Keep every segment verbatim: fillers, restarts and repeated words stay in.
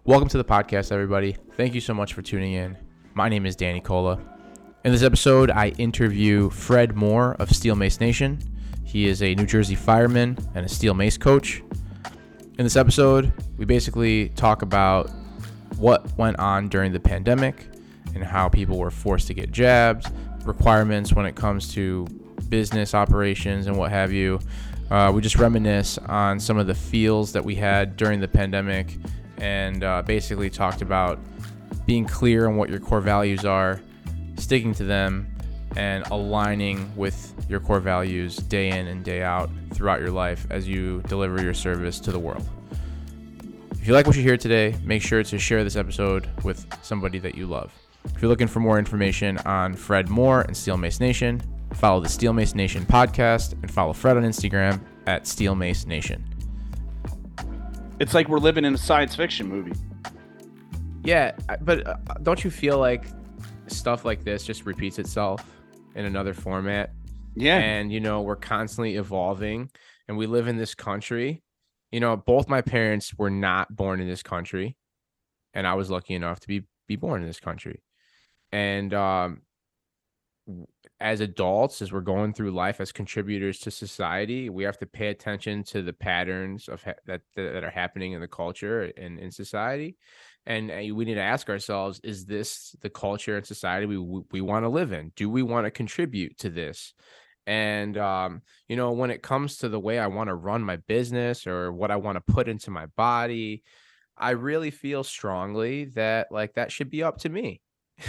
Welcome to the podcast, everybody. Thank you so much for tuning in. My name is Danny Cola. In this episode, I interview Fred Moore of Steel Mace Nation. He is a New Jersey fireman and a steel mace coach. In this episode, we basically talk about what went on during the pandemic and how people were forced to get jabs, requirements when it comes to business operations and what have you. Uh, we just reminisce on some of the feels that we had during the pandemic and uh, basically talked about being clear on what your core values are, sticking to them, and aligning with your core values day in and day out throughout your life as you deliver your service to the world. If you like what you hear today, make sure to share this episode with somebody that you love. If you're looking for more information on Fred Moore and Steel Mace Nation, follow the Steel Mace Nation podcast and follow Fred on Instagram at Steel Mace Nation. It's like we're living in a science fiction movie. Yeah, but uh, don't you feel like stuff like this just repeats itself in another format? Yeah. And, you know, we're constantly evolving and we live in this country. You know, both my parents were not born in this country, and I was lucky enough to be, be born in this country. And um, as adults, as we're going through life as contributors to society, we have to pay attention to the patterns of ha- that that are happening in the culture and in society. And uh, we need to ask ourselves, is this the culture and society we we, we want to live in? Do we want to contribute to this? And, um, you know, when it comes to the way I want to run my business or what I want to put into my body, I really feel strongly that like that should be up to me.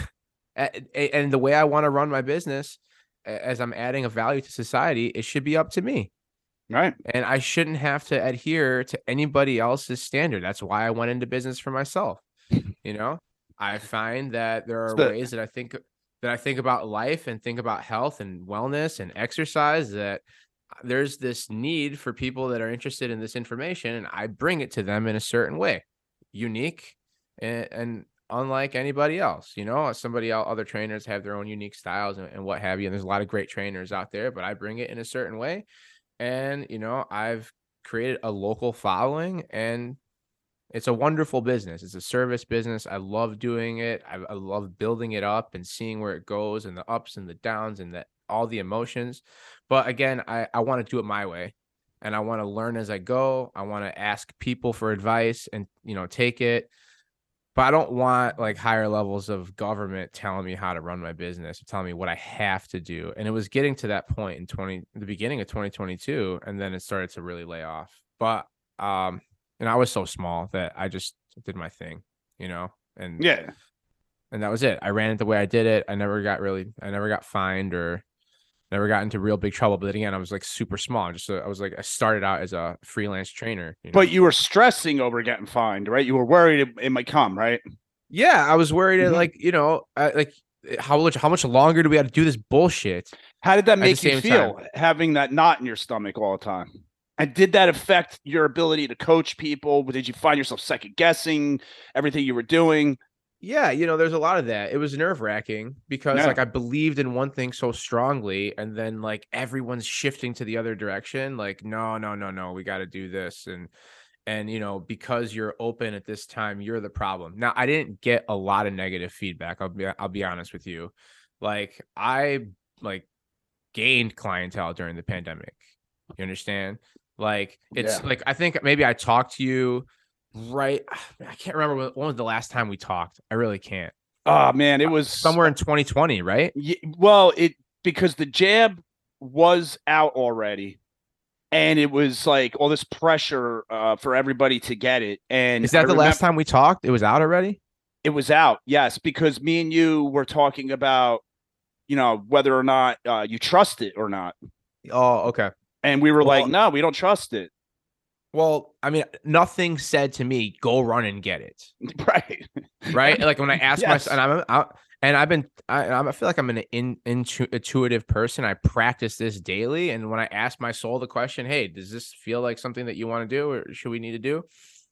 And the way I want to run my business, as I'm adding a value to society, it should be up to me. Right. And I shouldn't have to adhere to anybody else's standard. That's why I went into business for myself. You know, I find that there are the- ways that I think that I think about life and think about health and wellness and exercise, that there's this need for people that are interested in this information, and I bring it to them in a certain way, unique and, and unlike anybody else. You know, somebody else, other trainers have their own unique styles and, and what have you. And there's a lot of great trainers out there, but I bring it in a certain way. And, you know, I've created a local following, and it's a wonderful business. It's a service business. I love doing it. I, I love building it up and seeing where it goes and the ups and the downs and the, all the emotions. But again, I, I want to do it my way, and I want to learn as I go. I want to ask people for advice and, you know, take it. But I don't want like higher levels of government telling me how to run my business or telling me what I have to do. And it was getting to that point in twenty, the beginning of twenty twenty-two, and then it started to really lay off. But um, and I was so small that I just did my thing, you know, and Yeah. and that was it. I ran it the way I did it. I never got really, I never got fined or never got into real big trouble. But then again, I was like super small. I just, I was like, I started out as a freelance trainer. You know? But you were stressing over getting fined, right? You were worried it, it might come, right? Yeah, I was worried. Mhm. That, like, you know, I, like how much, how much longer do we have to do this bullshit? How did that the make you same feel, time. having that knot in your stomach all the time? And did that affect your ability to coach people? Did you find yourself second guessing everything you were doing? Yeah, you know, there's a lot of that. It was nerve wracking because Yeah. like I believed in one thing so strongly, and then like everyone's shifting to the other direction. Like, no, no, no, no, we got to do this. And, and, you know, because you're open at this time, you're the problem. Now, I didn't get a lot of negative feedback. I'll be, I'll be honest with you. Like I like gained clientele during the pandemic. You understand? Like it's Yeah. like, I think maybe I talked to you right. I can't remember when, when was the last time we talked. I really can't. Oh man, it was Somewhere in twenty twenty, right? Yeah, well, it because the jab was out already, and it was like all this pressure uh, for everybody to get it. And Is that I the last time we talked? It was out already? It was out, yes, because me and you were talking about, you know, whether or not uh, you trust it or not, Oh, okay. and we were Well- like, no, we don't trust it. Well, I mean, nothing said to me, go run and get it. Right. Right. Like when I asked Yes. myself, and I'm, I, and I've been, I, I feel like I'm an in, intu, intuitive person. I practice this daily. And when I ask my soul the question, hey, does this feel like something that you want to do or should we need to do?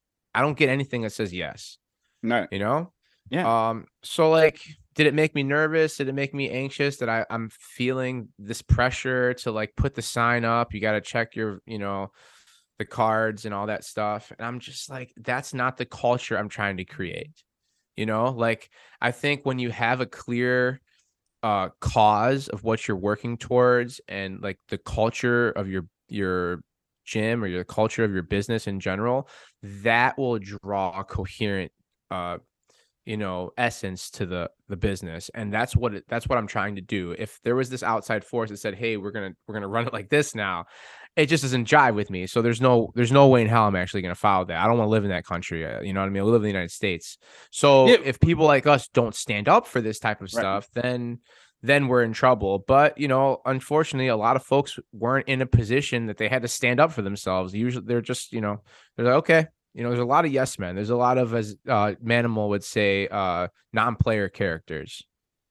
I don't get anything that says yes, No. you know? Yeah. Um, so like, did it make me nervous? Did it make me anxious that I, I'm feeling this pressure to like put the sign up? You got to check your, you know, the cards and all that stuff. And I'm just like, that's not the culture I'm trying to create. You know, like I think when you have a clear uh cause of what you're working towards and like the culture of your your gym or your culture of your business in general, that will draw a coherent uh you know essence to the the business. And that's what it, that's what I'm trying to do. If there was this outside force that said, hey, we're gonna we're gonna run it like this now, it just doesn't jive with me. So there's no there's no way in hell I'm actually gonna follow that. I don't want to live in that country, uh, you know what I mean? I live in the United States. So Yeah, if people like us don't stand up for this type of right. stuff, then then we're in trouble. But you know, unfortunately, a lot of folks weren't in a position that they had to stand up for themselves. Usually they're just, you know, they're like, okay, you know, there's a lot of yes men. There's a lot of, as uh, Manimal would say, uh, non-player characters.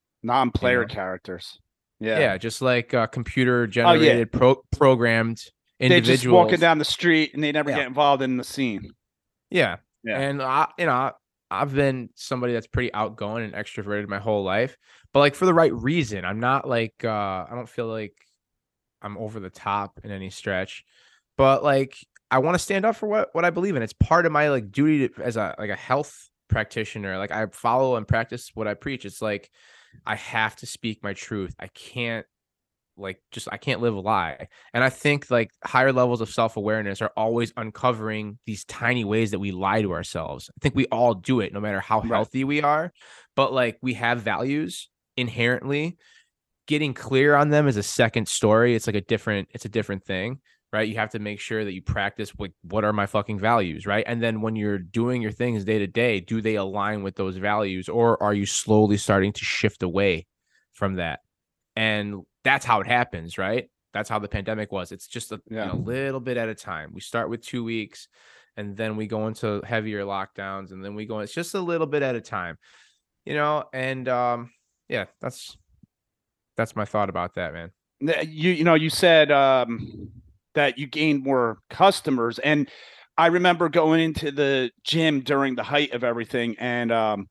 You Non-player know, characters. Yeah. yeah, just like uh, computer Oh yeah. generated, pro- programmed They're just walking individuals. down the street and they never Yeah, get involved in the scene. yeah, Yeah. and I, you know, I've been somebody that's pretty outgoing and extroverted my whole life, but like for the right reason. I'm not like uh, I don't feel like I'm over the top in any stretch, but like I want to stand up for what what I believe in. It's part of my like duty to, as a like a health practitioner. Like I follow and practice what I preach. It's like I have to speak my truth. I can't like just I can't live a lie. And I think like higher levels of self-awareness are always uncovering these tiny ways that we lie to ourselves. I think we all do it no matter how Right. healthy we are, but like we have values inherently. Getting clear on them is a second story. It's like a different, it's a different thing, right? You have to make sure that you practice what, what are my fucking values, right? And then when you're doing your things day to day, do they align with those values, or are you slowly starting to shift away from that? And that's how it happens, right? That's how the pandemic was. It's just a Yeah. you know, little bit at a time. We start with two weeks and then we go into heavier lockdowns and then we go, it's just a little bit at a time, you know? And um, yeah, that's, that's my thought about that, man. You you know, you said um that you gained more customers, and I remember going into the gym during the height of everything, and um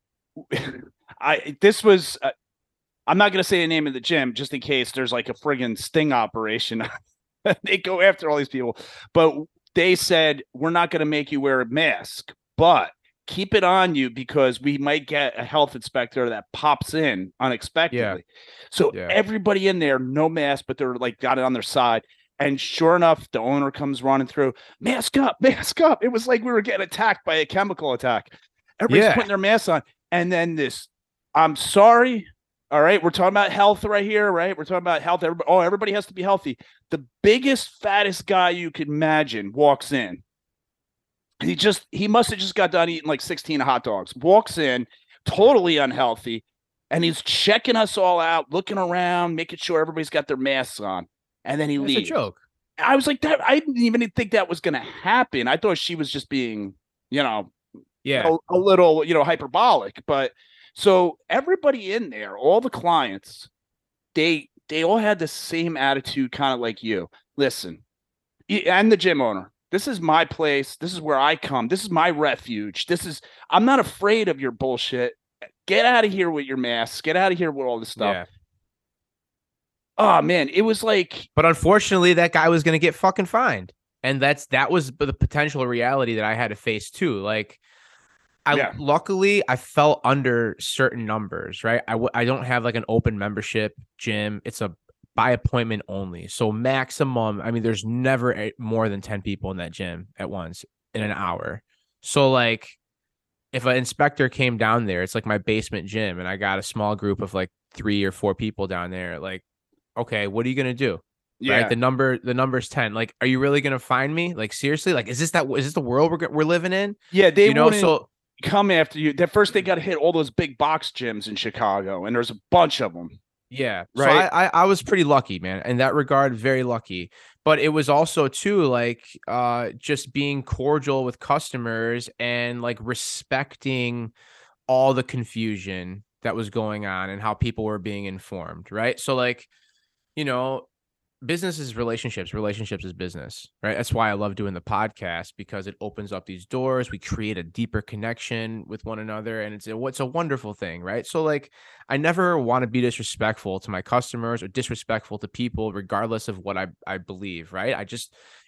I this was uh, I'm not going to say the name of the gym just in case there's like a friggin' sting operation. They go after all these people, but they said, we're not going to make you wear a mask, but keep it on you because we might get a health inspector that pops in unexpectedly. Yeah. So Yeah. everybody in there, no mask, but they're like got it on their side. And sure enough, the owner comes running through, mask up, mask up. It was like we were getting attacked by a chemical attack. Everybody's Yeah. putting their masks on. And then this, I'm sorry. All right. We're talking about health right here, right? We're talking about health. Everybody, oh, everybody has to be healthy. The biggest, fattest guy you could imagine walks in. He just, he must have just got done eating like sixteen hot dogs. Walks in, totally unhealthy. And he's checking us all out, looking around, making sure everybody's got their masks on. And then he It's leaves. a joke. I was like, that. I didn't even think that was going to happen. I thought she was just being, you know, Yeah. a, a little, you know, hyperbolic. But so everybody in there, all the clients, they they all had the same attitude, kind of like you. Listen, and the gym owner, this is my place. This is where I come. This is my refuge. This is, I'm not afraid of your bullshit. Get out of here with your masks. Get out of here with all this stuff. Yeah. Oh man, it was like, but unfortunately that guy was going to get fucking fined. And that's, that was the potential reality that I had to face too. Like, I yeah. luckily I fell under certain numbers, right? I w- I don't have like an open membership gym. It's a by appointment only. So maximum, I mean, there's never a, more than ten people in that gym at once in an hour. So like if an inspector came down there, it's like my basement gym and I got a small group of like three or four people down there. Like, okay, what are you going to do? Yeah. Right. The number, the number's ten. Like, are you really going to find me? Like, seriously? Like, is this that, is this the world we're, we're living in? Yeah. They you know, so come after you. That first they got to hit all those big box gyms in Chicago, and there's a bunch of them. Yeah, right. So I, I I was pretty lucky, man, in that regard, very lucky. But it was also too like uh just being cordial with customers and like respecting all the confusion that was going on and how people were being informed, right? So like, you know, business is relationships, relationships is business, right? That's why I love doing the podcast, because it opens up these doors. We create a deeper connection with one another, and it's a, it's a wonderful thing, right? So like, I never want to be disrespectful to my customers or disrespectful to people, regardless of what I, I believe, right? I just,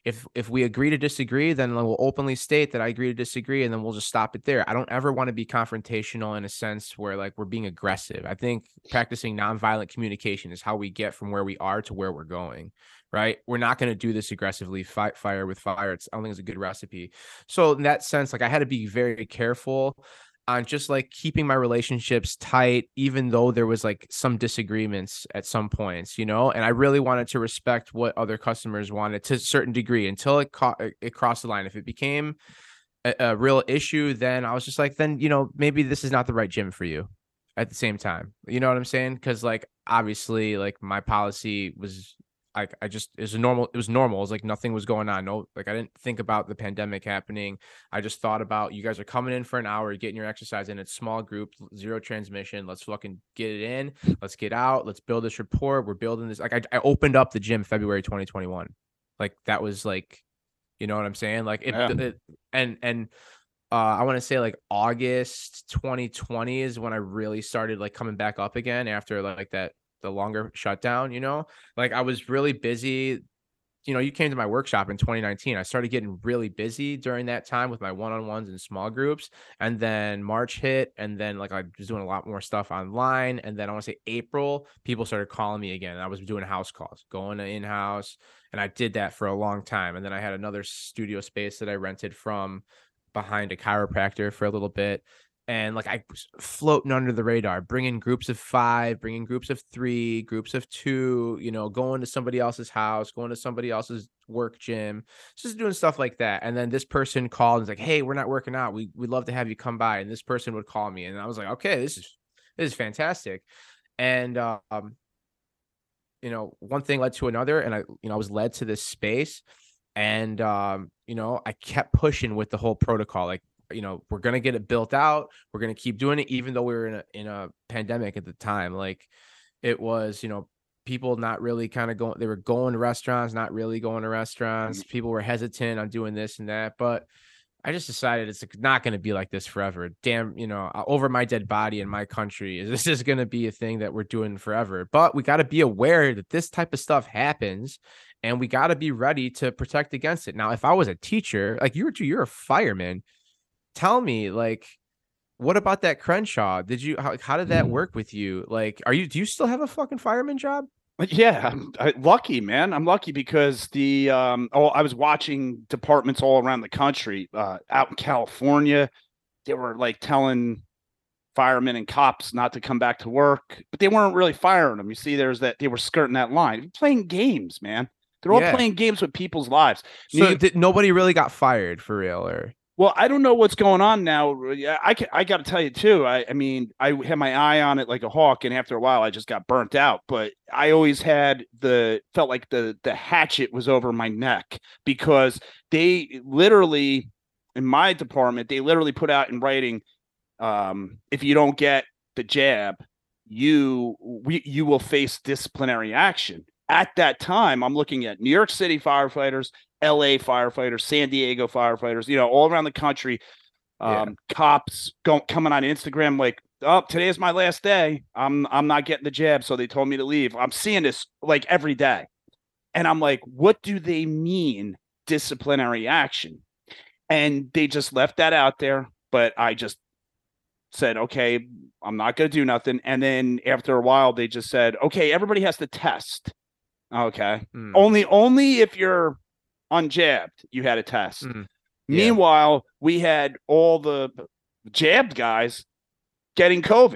if if we agree to disagree, then we'll openly state that I agree to disagree, and then we'll just stop it there. I don't ever want to be confrontational in a sense where like we're being aggressive. I think practicing nonviolent communication is how we get from where we are to where we're going. Right? We're not going to do this aggressively. Fight fire with fire. It's I don't think it's a good recipe. So in that sense, like I had to be very careful on just like keeping my relationships tight, even though there was like some disagreements at some points, you know, and I really wanted to respect what other customers wanted to a certain degree until it caught it crossed the line. If it became a, a real issue, then I was just like, then, you know, maybe this is not the right gym for you at the same time. You know what I'm saying? Cause like, obviously like my policy was I, I just it was a normal it was normal. It was like nothing was going on. No, like I didn't think about the pandemic happening. I just thought about you guys are coming in for an hour, getting your exercise in. It's small group, zero transmission. Let's fucking get it in. Let's get out. Let's build this rapport. We're building this. Like I, I opened up the gym February twenty twenty-one. Like that was like, you know what I'm saying? Like it, Yeah. it and and uh, I want to say like August twenty twenty is when I really started like coming back up again after like that the longer shutdown, you know, like I was really busy. You know, you came to my workshop in twenty nineteen. I started getting really busy during that time with my one-on-ones and small groups. And then March hit. And then like I was doing a lot more stuff online. And then I want to say April, people started calling me again. I was doing house calls, going to in-house. And I did that for a long time. And then I had another studio space that I rented from behind a chiropractor for a little bit. And like I was floating under the radar, bringing groups of five, bringing groups of three, groups of two, you know, going to somebody else's house, going to somebody else's work gym, just doing stuff like that. And then this person called and was like, hey, we're not working out. We, we'd love to have you come by. And this person would call me. And I was like, okay, this is, this is fantastic. And, um, you know, one thing led to another. And I, you know, I was led to this space and, um, you know, I kept pushing with the whole protocol. Like, you know, we're going to get it built out. We're going to keep doing it, even though we were in a, in a pandemic at the time. Like it was, you know, people not really kind of going, they were going to restaurants, not really going to restaurants. People were hesitant on doing this and that, but I just decided it's not going to be like this forever. Damn, you know, over my dead body in my country, is this is going to be a thing that we're doing forever. But we got to be aware that this type of stuff happens and we got to be ready to protect against it. Now, if I was a teacher, like you were, you're a fireman, tell me, like, what about that Crenshaw? Did you, how, how did that work with you? Like, are you, do you still have a fucking fireman job? Yeah, I'm I, lucky, man. I'm lucky because the, um, oh, I was watching departments all around the country, uh, out in California. They were like telling firemen and cops not to come back to work, but they weren't really firing them. You see, there's that they were skirting that line, playing games, man. They're all Yeah. playing games with people's lives. So You- did, nobody really got fired for real, or? Well, I don't know what's going on now. Yeah, I can, I got to tell you too. I, I mean, I had my eye on it like a hawk, and after a while, I just got burnt out. But I always had the felt like the the hatchet was over my neck because they literally, in my department, they literally put out in writing, um, if you don't get the jab, you we, you will face disciplinary action. At that time, I'm looking at New York City firefighters, L A firefighters, San Diego firefighters, you know, all around the country. Um, Yeah. Cops go, coming on Instagram like, oh, today is my last day. I'm I'm not getting the jab, so they told me to leave. I'm seeing this like every day. And I'm like, what do they mean disciplinary action? And they just left that out there, but I just said, okay, I'm not going to do nothing. And then after a while, they just said, okay, everybody has to test. Okay. Mm. Only only if you're unjabbed, you had a test. Mm. Yeah. Meanwhile, we had all the jabbed guys getting COVID.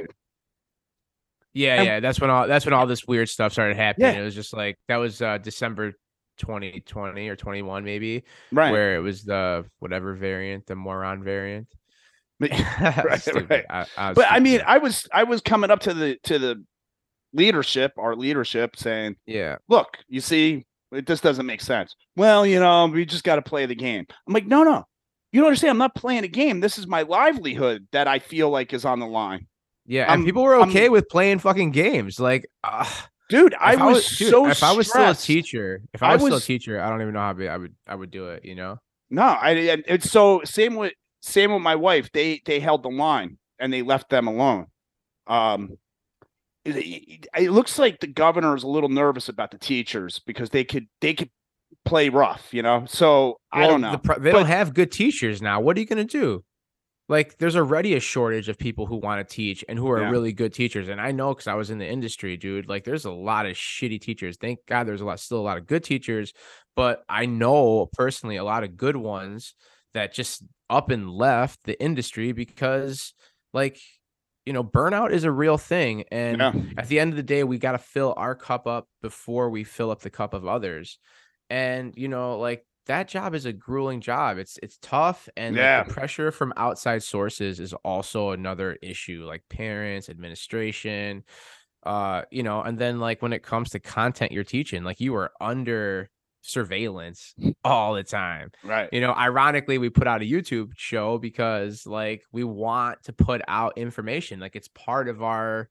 Yeah, And- yeah. That's when all that's when all this weird stuff started happening. Yeah. It was just like that was uh December twenty twenty or twenty-one, maybe, Right. where it was the whatever variant, the moron variant. But- right, Stupid. right. I, I was But I stupid. mean, I was I was coming up to the to the leadership, our leadership, saying, yeah, look, you see, it just doesn't make sense. Well, you know, we just got to play the game. I'm like, no, no, you don't understand. I'm not playing a game. This is my livelihood that I feel like is on the line. yeah. I'm- And people were I'm- okay with playing fucking games. Like, uh, Dude, I if was, dude, so if I was still a stressed. teacher, if I I was, still was- a teacher, I don't even know how be, I would I would do it. You know? No, I and it's so same with same with my wife. They they held the line and they left them alone. Um, it, it- it looks like the governor is a little nervous about the teachers because they could they could play rough, you know? So I Well, don't the know. pro- they don't But have good teachers now. What are you going to do? Like, there's already a shortage of people who want to teach and who are yeah, really good teachers. And I know because I was in the industry, dude. Like, there's a lot of shitty teachers. Thank God there's a lot, still a lot of good teachers. But I know personally a lot of good ones that just up and left the industry because, like, you know, burnout is a real thing. And yeah, at the end of the day, we got to fill our cup up before we fill up the cup of others. And, you know, like, that job is a grueling job. It's it's tough, and like the yeah. pressure from outside sources is also another issue, like parents, administration, uh, you know, and then like when it comes to content you're teaching, like you are under surveillance all the time. Right. You know, ironically, we put out a YouTube show because like we want to put out information. Like it's part of our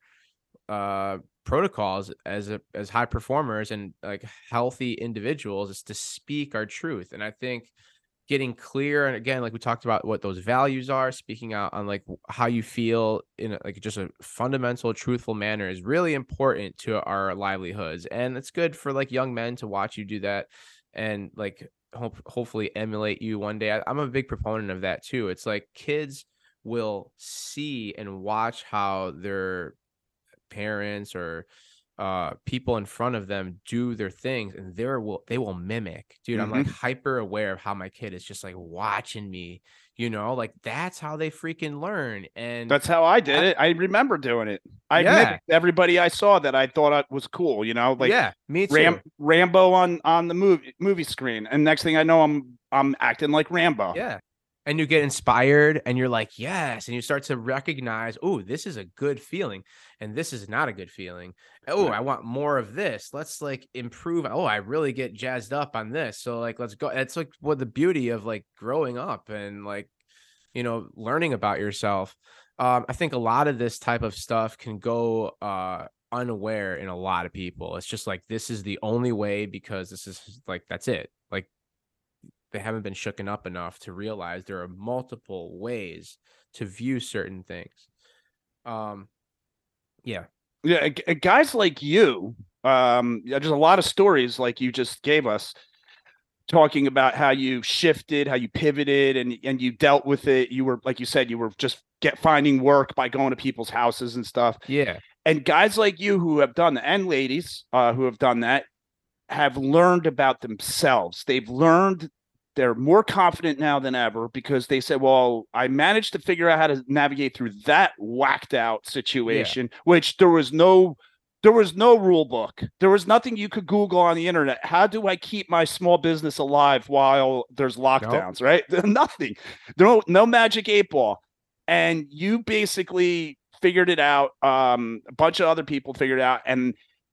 uh protocols as a as high performers and like healthy individuals is to speak our truth. And I think getting clear, and again, like we talked about what those values are, speaking out on like w- how you feel in a, like just a fundamental truthful manner is really important to our livelihoods. And it's good for like young men to watch you do that and like hope, hopefully emulate you one day. I, I'm a big proponent of that too. It's like kids will see and watch how their parents or uh people in front of them do their things, and they will they will mimic. Dude, I'm like Hmm. hyper aware of how my kid is just like watching me, you know, like that's how they freaking learn. And That's how I did that, it. I remember doing it. I yeah, mimicked everybody I saw that I thought I was cool, you know, like yeah, me Ram too. Rambo on on the movie movie screen. And next thing I know, I'm I'm acting like Rambo. Yeah. And you get inspired and you're like, yes. And you start to recognize, oh, this is a good feeling. And this is not a good feeling. Oh, Right. I want more of this. Let's like improve. Oh, I really get jazzed up on this. So like let's go. It's like what the beauty of like growing up and like, you know, learning about yourself. Um, I think a lot of this type of stuff can go uh unaware in a lot of people. It's just like this is the only way because this is like that's it. Like they haven't been shooken up enough to realize there are multiple ways to view certain things. Um, yeah, Yeah, g- guys like you, um, yeah, there's a lot of stories like you just gave us talking about how you shifted, how you pivoted, and and you dealt with it. You were, like you said, you were just get finding work by going to people's houses and stuff. yeah, And guys like you who have done that, and ladies uh, who have done that, have learned about themselves. They've learned they're more confident now than ever because they said, well, I managed to figure out how to navigate through that whacked out yeah. situation, which there was no there was no rule book. There was nothing you could Google on the internet. How do I keep my small business alive while there's Nope. lockdowns, right? Nothing. No, no magic eight ball. And you basically figured it out. Um, a bunch of other people figured it out. And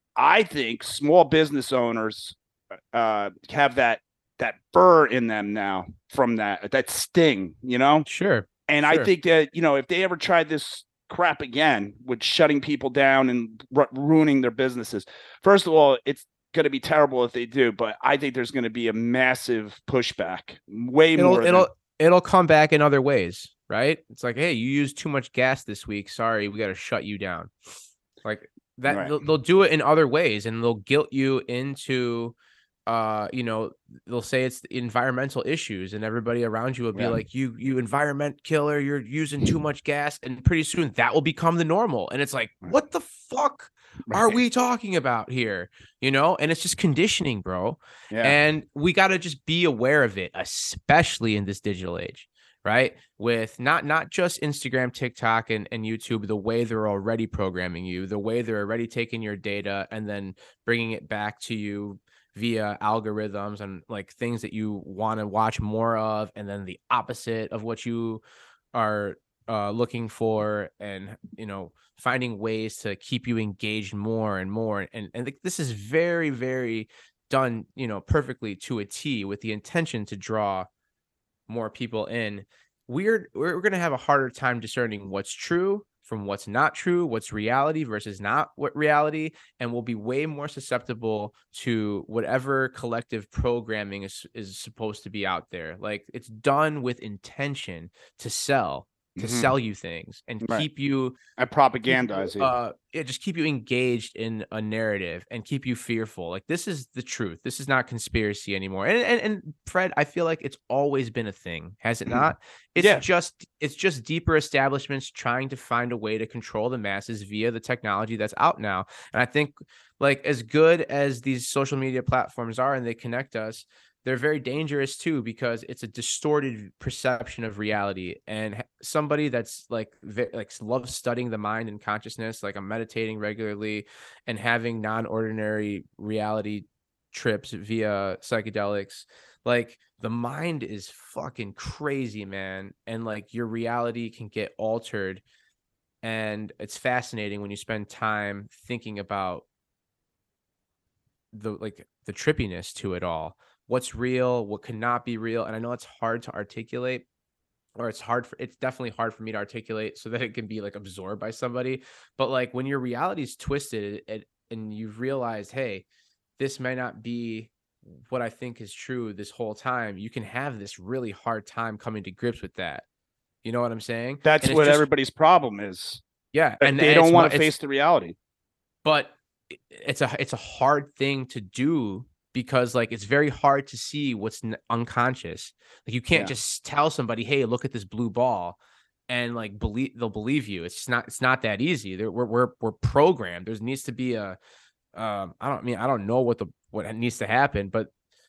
I think small business owners uh, have that that burr in them now from that that sting, you know. Sure, And I sure. think that you know if they ever tried this crap again with shutting people down and ru- ruining their businesses, first of all, it's going to be terrible if they do. But I think there's going to be a massive pushback, way It'll more than it'll it'll come back in other ways, right? It's like, hey, you used too much gas this week. Sorry, we got to shut you down. Like that, right. they'll, they'll do it in other ways, and they'll guilt you into uh you know, they'll say it's the environmental issues, and everybody around you will be Yeah. like, you you environment killer, you're using too much gas, and pretty soon that will become the normal. And it's like, what the fuck are Right. we talking about here? You know, and it's just conditioning, bro. Yeah. And we got to just be aware of it, especially in this digital age, right? With not not just Instagram, TikTok, and, and YouTube, the way they're already programming you, the way they're already taking your data and then bringing it back to you via algorithms and like things that you want to watch more of, and then the opposite of what you are uh, looking for, and you know, finding ways to keep you engaged more and more. And and th- this is very very done, you know, perfectly to a T with the intention to draw more people in. We're we're going to have a harder time discerning what's true from what's not true, what's reality versus not what reality, and we'll be way more susceptible to whatever collective programming is is supposed to be out there. Like it's done with intention to sell, to Hmm. sell you things and Right. keep you I keep you propagandize you. uh yeah, just keep you engaged in a narrative and keep you fearful. Like this is the truth. This is not conspiracy anymore. And and, and Fred, I feel like it's always been a thing, has it not? It's Yeah. just it's just deeper establishments trying to find a way to control the masses via the technology that's out now. And I think like as good as these social media platforms are and they connect us, they're very dangerous too because it's a distorted perception of reality. And h- somebody that's like ve- like loves studying the mind and consciousness, like I'm meditating regularly and having non-ordinary reality trips via psychedelics, like the mind is fucking crazy, man, and like your reality can get altered. And it's fascinating when you spend time thinking about the like the trippiness to it all. What's real, what cannot be real. And I know it's hard to articulate, or it's hard for it's definitely hard for me to articulate so that it can be like absorbed by somebody. But like when your reality is twisted and, and you've realized, hey, this may not be what I think is true this whole time, you can have this really hard time coming to grips with that. You know what I'm saying? That's And it's what just everybody's problem is. yeah, That and they it's don't want to it's face the reality. but it's a it's a hard thing to do because like it's very hard to see what's n- unconscious. Like you can't Yeah. just tell somebody, "Hey, look at this blue ball," and like believe they'll believe you. It's not it's not that easy. There, we're we're we're programmed. There needs to be a um I don't I mean I don't know what the what needs to happen, but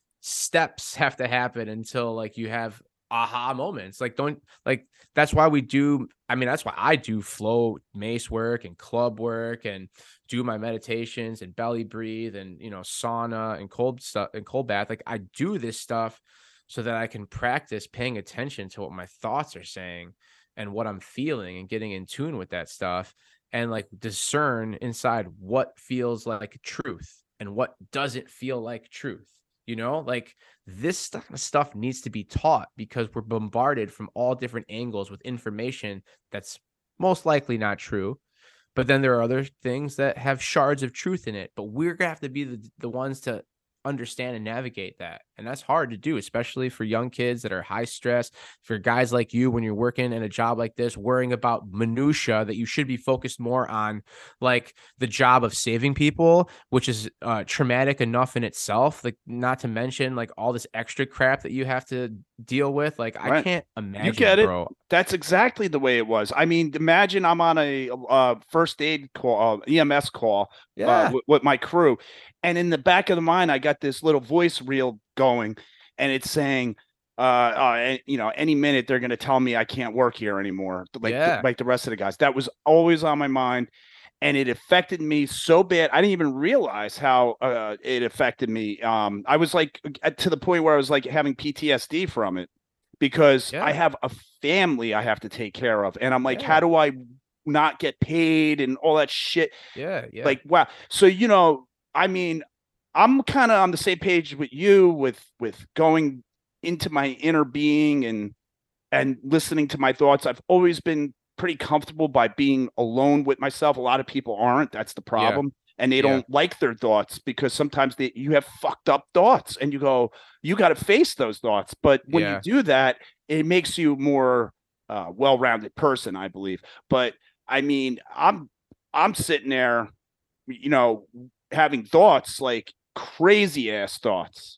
steps have to happen until like you have aha moments. Like don't like that's why we do I mean that's why I do flow mace work and club work and do my meditations and belly breathe and you know sauna and cold stuff and cold bath. Like I do this stuff so that I can practice paying attention to what my thoughts are saying and what I'm feeling and getting in tune with that stuff and like discern inside what feels like truth and what doesn't feel like truth. You know, like this stuff stuff needs to be taught because we're bombarded from all different angles with information that's most likely not true. But then there are other things that have shards of truth in it. But we're gonna have to be the, the ones to understand and navigate that. And that's hard to do, especially for young kids that are high stress, for guys like you when you're working in a job like this, worrying about minutia that you should be focused more on like the job of saving people, which is uh, traumatic enough in itself. Like not to mention like all this extra crap that you have to deal with. Like I Right. can't You imagine get it, it. bro. That's exactly the way it was. I mean, imagine I'm on a uh, first aid call, uh, E M S call uh, Yeah. with, with my crew, and in the back of the mind, I got this little voice reel going, and it's saying, uh, uh you know, any minute they're going to tell me I can't work here anymore, like Yeah. like the rest of the guys. That was always on my mind, and it affected me so bad. I didn't even realize how uh, it affected me. Um, I was like to the point where I was like having P T S D from it because I Yeah. have a family I have to take care of. And I'm like, how Yeah. do I not get paid and all that shit? Yeah. Yeah. Like, wow. So, you know, I mean, I'm kind of on the same page with you with with going into my inner being and and listening to my thoughts. I've always been pretty comfortable by being alone with myself. A lot of people aren't. That's the Yeah. problem. And they Yeah. don't like their thoughts because sometimes they, you have fucked up thoughts and you go, you got to face those thoughts. But when you Yeah. do that, it makes you more uh, well-rounded person, I believe. But I mean, I'm I'm sitting there, you know, having thoughts like crazy ass thoughts,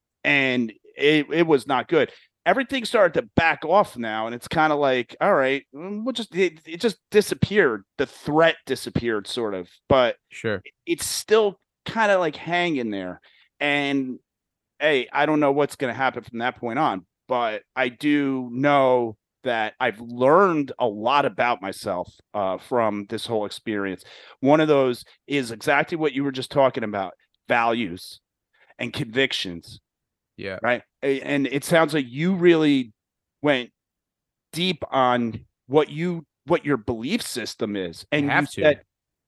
and it, it was not good. Everything started to back off now, and it's kind of like, all right, mm, we'll just it, it just disappeared. The threat disappeared, sort of, but Sure. it's still kind of like hanging there. And hey, I don't know what's going to happen from that point on, but I do know that I've learned a lot about myself uh, from this whole experience. One of those is exactly what you were just talking about: values and convictions, Yeah. right? And it sounds like you really went deep on what you what your belief system is. I And you have to. said,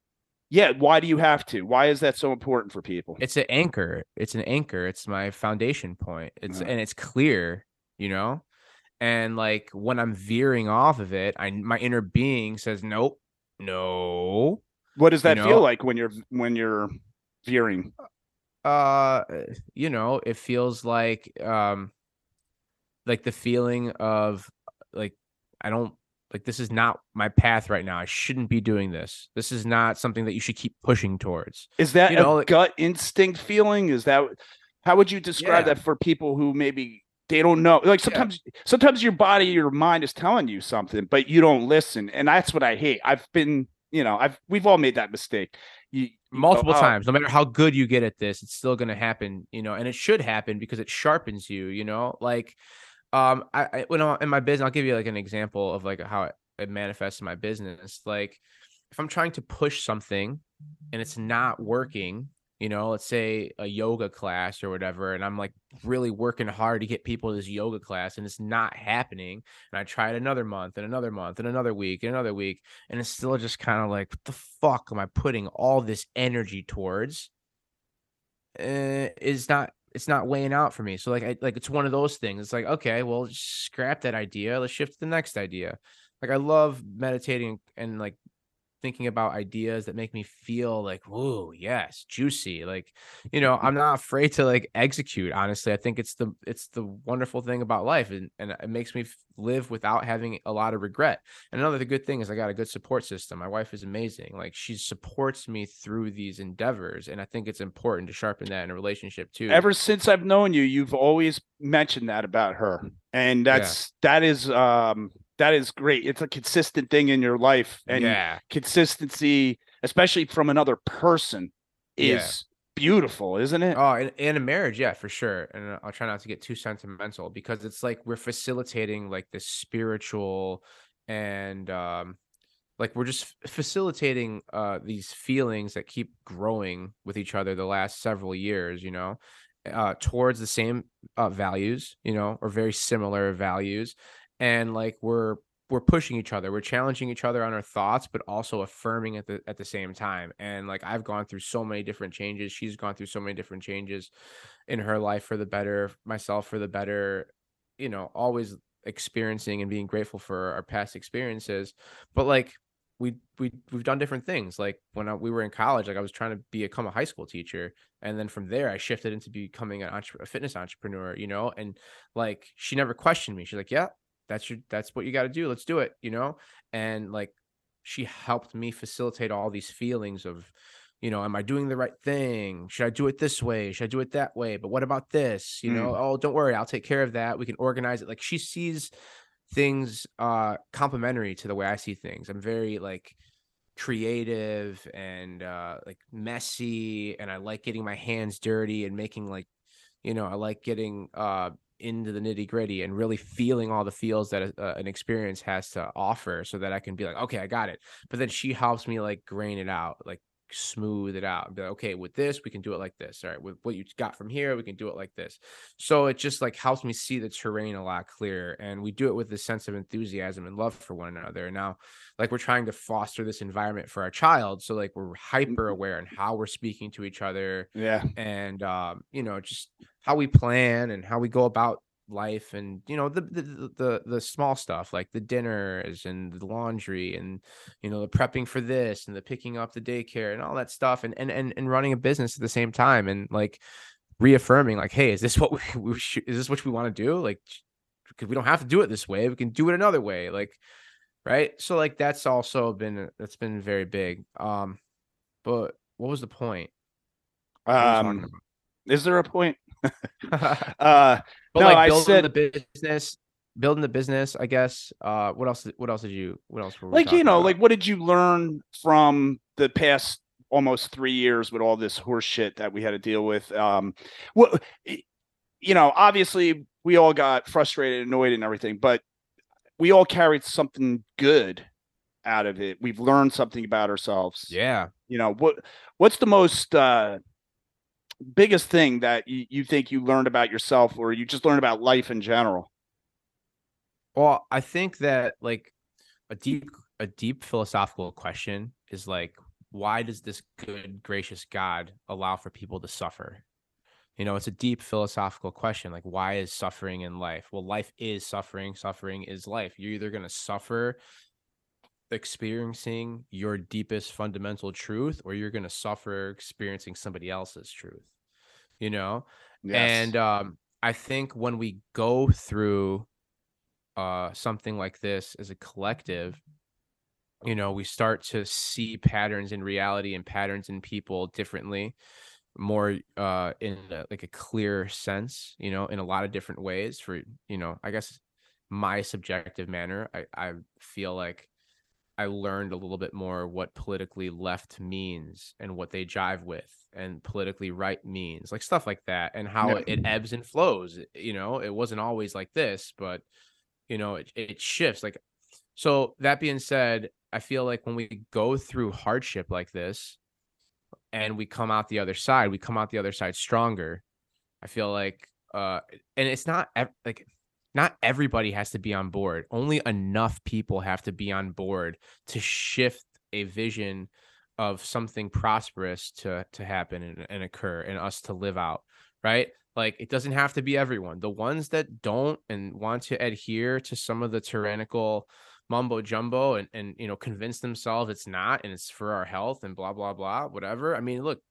yeah, why do you have to? Why is that so important for people? It's an anchor. It's an anchor. It's my foundation point. It's Uh, and it's clear, you know? And like when I'm veering off of it, I my inner being says, "Nope. No." what does You that feel know? like when you're when you're veering? Uh you know, it feels like um like the feeling of like I don't Like, this is not my path right now. I shouldn't be doing this. This is not something that you should keep pushing towards. Is that You a know, like, gut instinct feeling? Is that how would you describe yeah, that for people who maybe they don't know? Like yeah. sometimes sometimes your body, your mind is telling you something, but you don't listen. And that's what I hate. I've been, you know, I've we've all made that mistake. You, you go, Multiple oh, times, no matter how good you get at this, it's still going to happen, you know, and it should happen because it sharpens you, you know, like, um, I, I when I'm in my business, I'll give you like an example of like how it, it manifests in my business. Like, if I'm trying to push something and it's not working, you know, let's say a yoga class or whatever, and I'm like really working hard to get people to this yoga class and it's not happening. And I try it another month and another month and another week and another week, and it's still just kind of like, what the fuck am I putting all this energy towards? Uh, is not it's not weighing out for me. So like I like it's one of those things. It's like, okay, well, just scrap that idea. Let's shift to the next idea. Like, I love meditating and like thinking about ideas that make me feel like, whoa, yes, juicy. Like, you know, I'm not afraid to like execute. Honestly, I think it's the it's the wonderful thing about life, and and it makes me f- live without having a lot of regret. And another good thing is I got a good support system. My wife is amazing. Like, she supports me through these endeavors, and I think it's important to sharpen that in a relationship too. ever since I've known you, you've always mentioned that about her. And Yeah, that's that is um that is great. It's a consistent thing in your life, and yeah, consistency, especially from another person, yeah. is beautiful, isn't it? Oh, in, in a marriage, yeah, for sure. And uh, I'll try not to get too sentimental because it's like we're facilitating like this spiritual and um like we're just f- facilitating uh these feelings that keep growing with each other the last several years, you know, uh towards the same uh values, you know, or very similar values. And like we're we're pushing each other, we're challenging each other on our thoughts, but also affirming at the at the same time. And like I've gone through so many different changes, she's gone through so many different changes in her life for the better, myself for the better, you know, always experiencing and being grateful for our past experiences. But like we we we've done different things. Like when I, we were in college, like I was trying to become a high school teacher, and then from there I shifted into becoming an entre- a fitness entrepreneur. You know, and like she never questioned me. She's like, "Yeah, that's your that's what you got to do. Let's do it." You know, and like she helped me facilitate all these feelings of, you know, am I doing the right thing? Should I do it this way? Should I do it that way? But what about this? You know, Mm. oh, don't worry, I'll take care of that. We can organize it. Like, she sees things uh complementary to the way I see things. I'm very like creative and uh like messy, and I like getting my hands dirty and making like, you know, I like getting uh into the nitty gritty and really feeling all the feels that a, uh, an experience has to offer so that I can be like, okay, I got it. But then she helps me like grain it out, like smooth it out and be like, okay, with this, we can do it like this. All right, with what you got from here, we can do it like this. So it just like helps me see the terrain a lot clearer. And we do it with this sense of enthusiasm and love for one another. And now, like, we're trying to foster this environment for our child. So like we're hyper aware in how we're speaking to each other, Yeah. and um, you know, just how we plan and how we go about life, and you know, the the the, the small stuff like the dinners and the laundry, and you know, the prepping for this and the picking up the daycare and all that stuff, and and and, and running a business at the same time, and like reaffirming like, hey, is this what we, we should, is this what we want to do? Like, because we don't have to do it this way, we can do it another way, like, right? So like that's also been that's been very big. Um but what was the point? What are we talking Um, about? is there a point? uh, But no, like I building the said business, building the business, I guess. Uh, what else? What else did you? What else were we like you talking know, like about? what did you learn from the past almost three years with all this horse shit that we had to deal with? Um, what you know, obviously we all got frustrated, annoyed, and everything, but we all carried something good out of it. We've learned something about ourselves. Yeah. You know, what what's the most uh biggest thing that you, you think you learned about yourself or you just learned about life in general? Well, I think that like a deep, a deep philosophical question is like, why does this good, gracious God allow for people to suffer? You know, it's a deep philosophical question. Like, why is suffering in life? Well, life is suffering. Suffering is life. You're either going to suffer experiencing your deepest fundamental truth, or you're going to suffer experiencing somebody else's truth, you know? Yes. And um I think when we go through uh something like this as a collective, you know, we start to see patterns in reality and patterns in people differently, more uh in a, like a clear sense, you know, in a lot of different ways. For, you know, I guess my subjective manner, I I feel like I learned a little bit more what politically left means and what they jive with, and politically right means, like stuff like that, and how Yeah. it, it ebbs and flows. You know, it wasn't always like this, but you know, it, it shifts. Like, so that being said, I feel like when we go through hardship like this and we come out the other side, we come out the other side stronger. I feel like, uh, and it's not ev- like not everybody has to be on board. Only enough people have to be on board to shift a vision of something prosperous to to happen and, and occur and us to live out, right? Like it doesn't have to be everyone. The ones that don't and want to adhere to some of the tyrannical mumbo jumbo and and you know convince themselves it's not and it's for our health and blah blah blah whatever. I mean, look,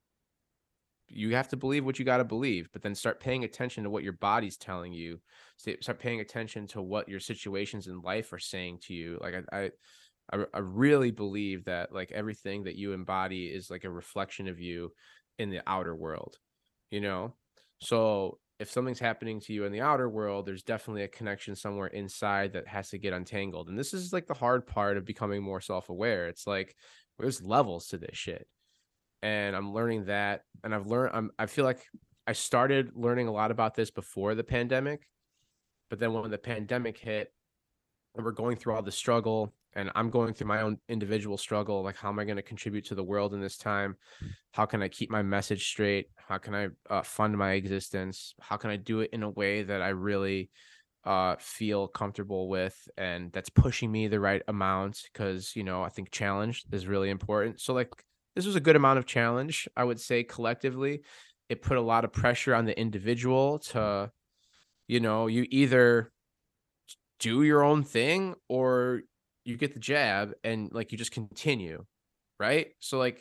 you have to believe what you got to believe, but then start paying attention to what your body's telling you. Start paying attention to what your situations in life are saying to you. Like I, I, I really believe that like everything that you embody is like a reflection of you in the outer world, you know? So if something's happening to you in the outer world, there's definitely a connection somewhere inside that has to get untangled. And this is like the hard part of becoming more self-aware. It's like there's levels to this shit, and I'm learning that. And I've learned, I'm, I feel like I started learning a lot about this before the pandemic, but then when the pandemic hit and we're going through all the struggle and I'm going through my own individual struggle, like how am I going to contribute to the world in this time? How can I keep my message straight? How can I uh, fund my existence? How can I do it in a way that I really uh, feel comfortable with and that's pushing me the right amount? Because, you know, I think challenge is really important. So like, this was a good amount of challenge, I would say collectively. It put a lot of pressure on the individual to, you know, you either do your own thing or you get the jab and like you just continue, right? So like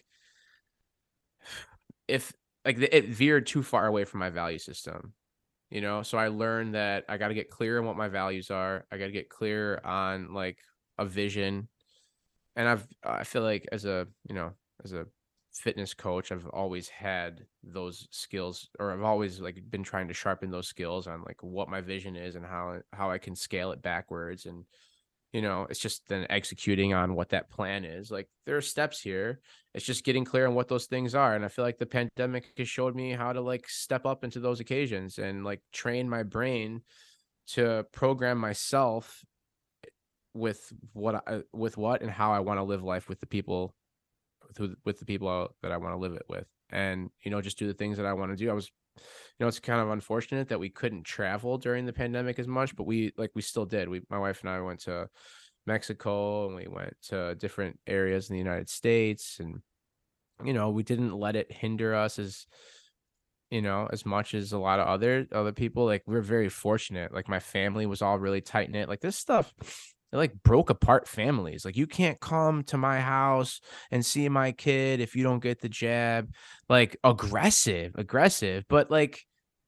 if like it veered too far away from my value system, you know, so I learned that I got to get clear on what my values are. I got to get clear on like a vision. And I've I feel like as a, you know, as a fitness coach, I've always had those skills, or I've always like been trying to sharpen those skills on like what my vision is and how how I can scale it backwards. And you know, it's just then executing on what that plan is. Like there are steps here. It's just getting clear on what those things are. And I feel like the pandemic has showed me how to like step up into those occasions and like train my brain to program myself with what I, with what and how I want to live life with the people with, with the people that I want to live it with, and you know, just do the things that I want to do. I was, you know, it's kind of unfortunate that we couldn't travel during the pandemic as much, but we like we still did. We, my wife and I, went to Mexico and we went to different areas in the United States, and you know, we didn't let it hinder us as you know as much as a lot of other other people. Like we're very fortunate. Like my family was all really tight knit. Like this stuff, it like broke apart families. Like you can't come to my house and see my kid if you don't get the jab. Like aggressive, aggressive. But like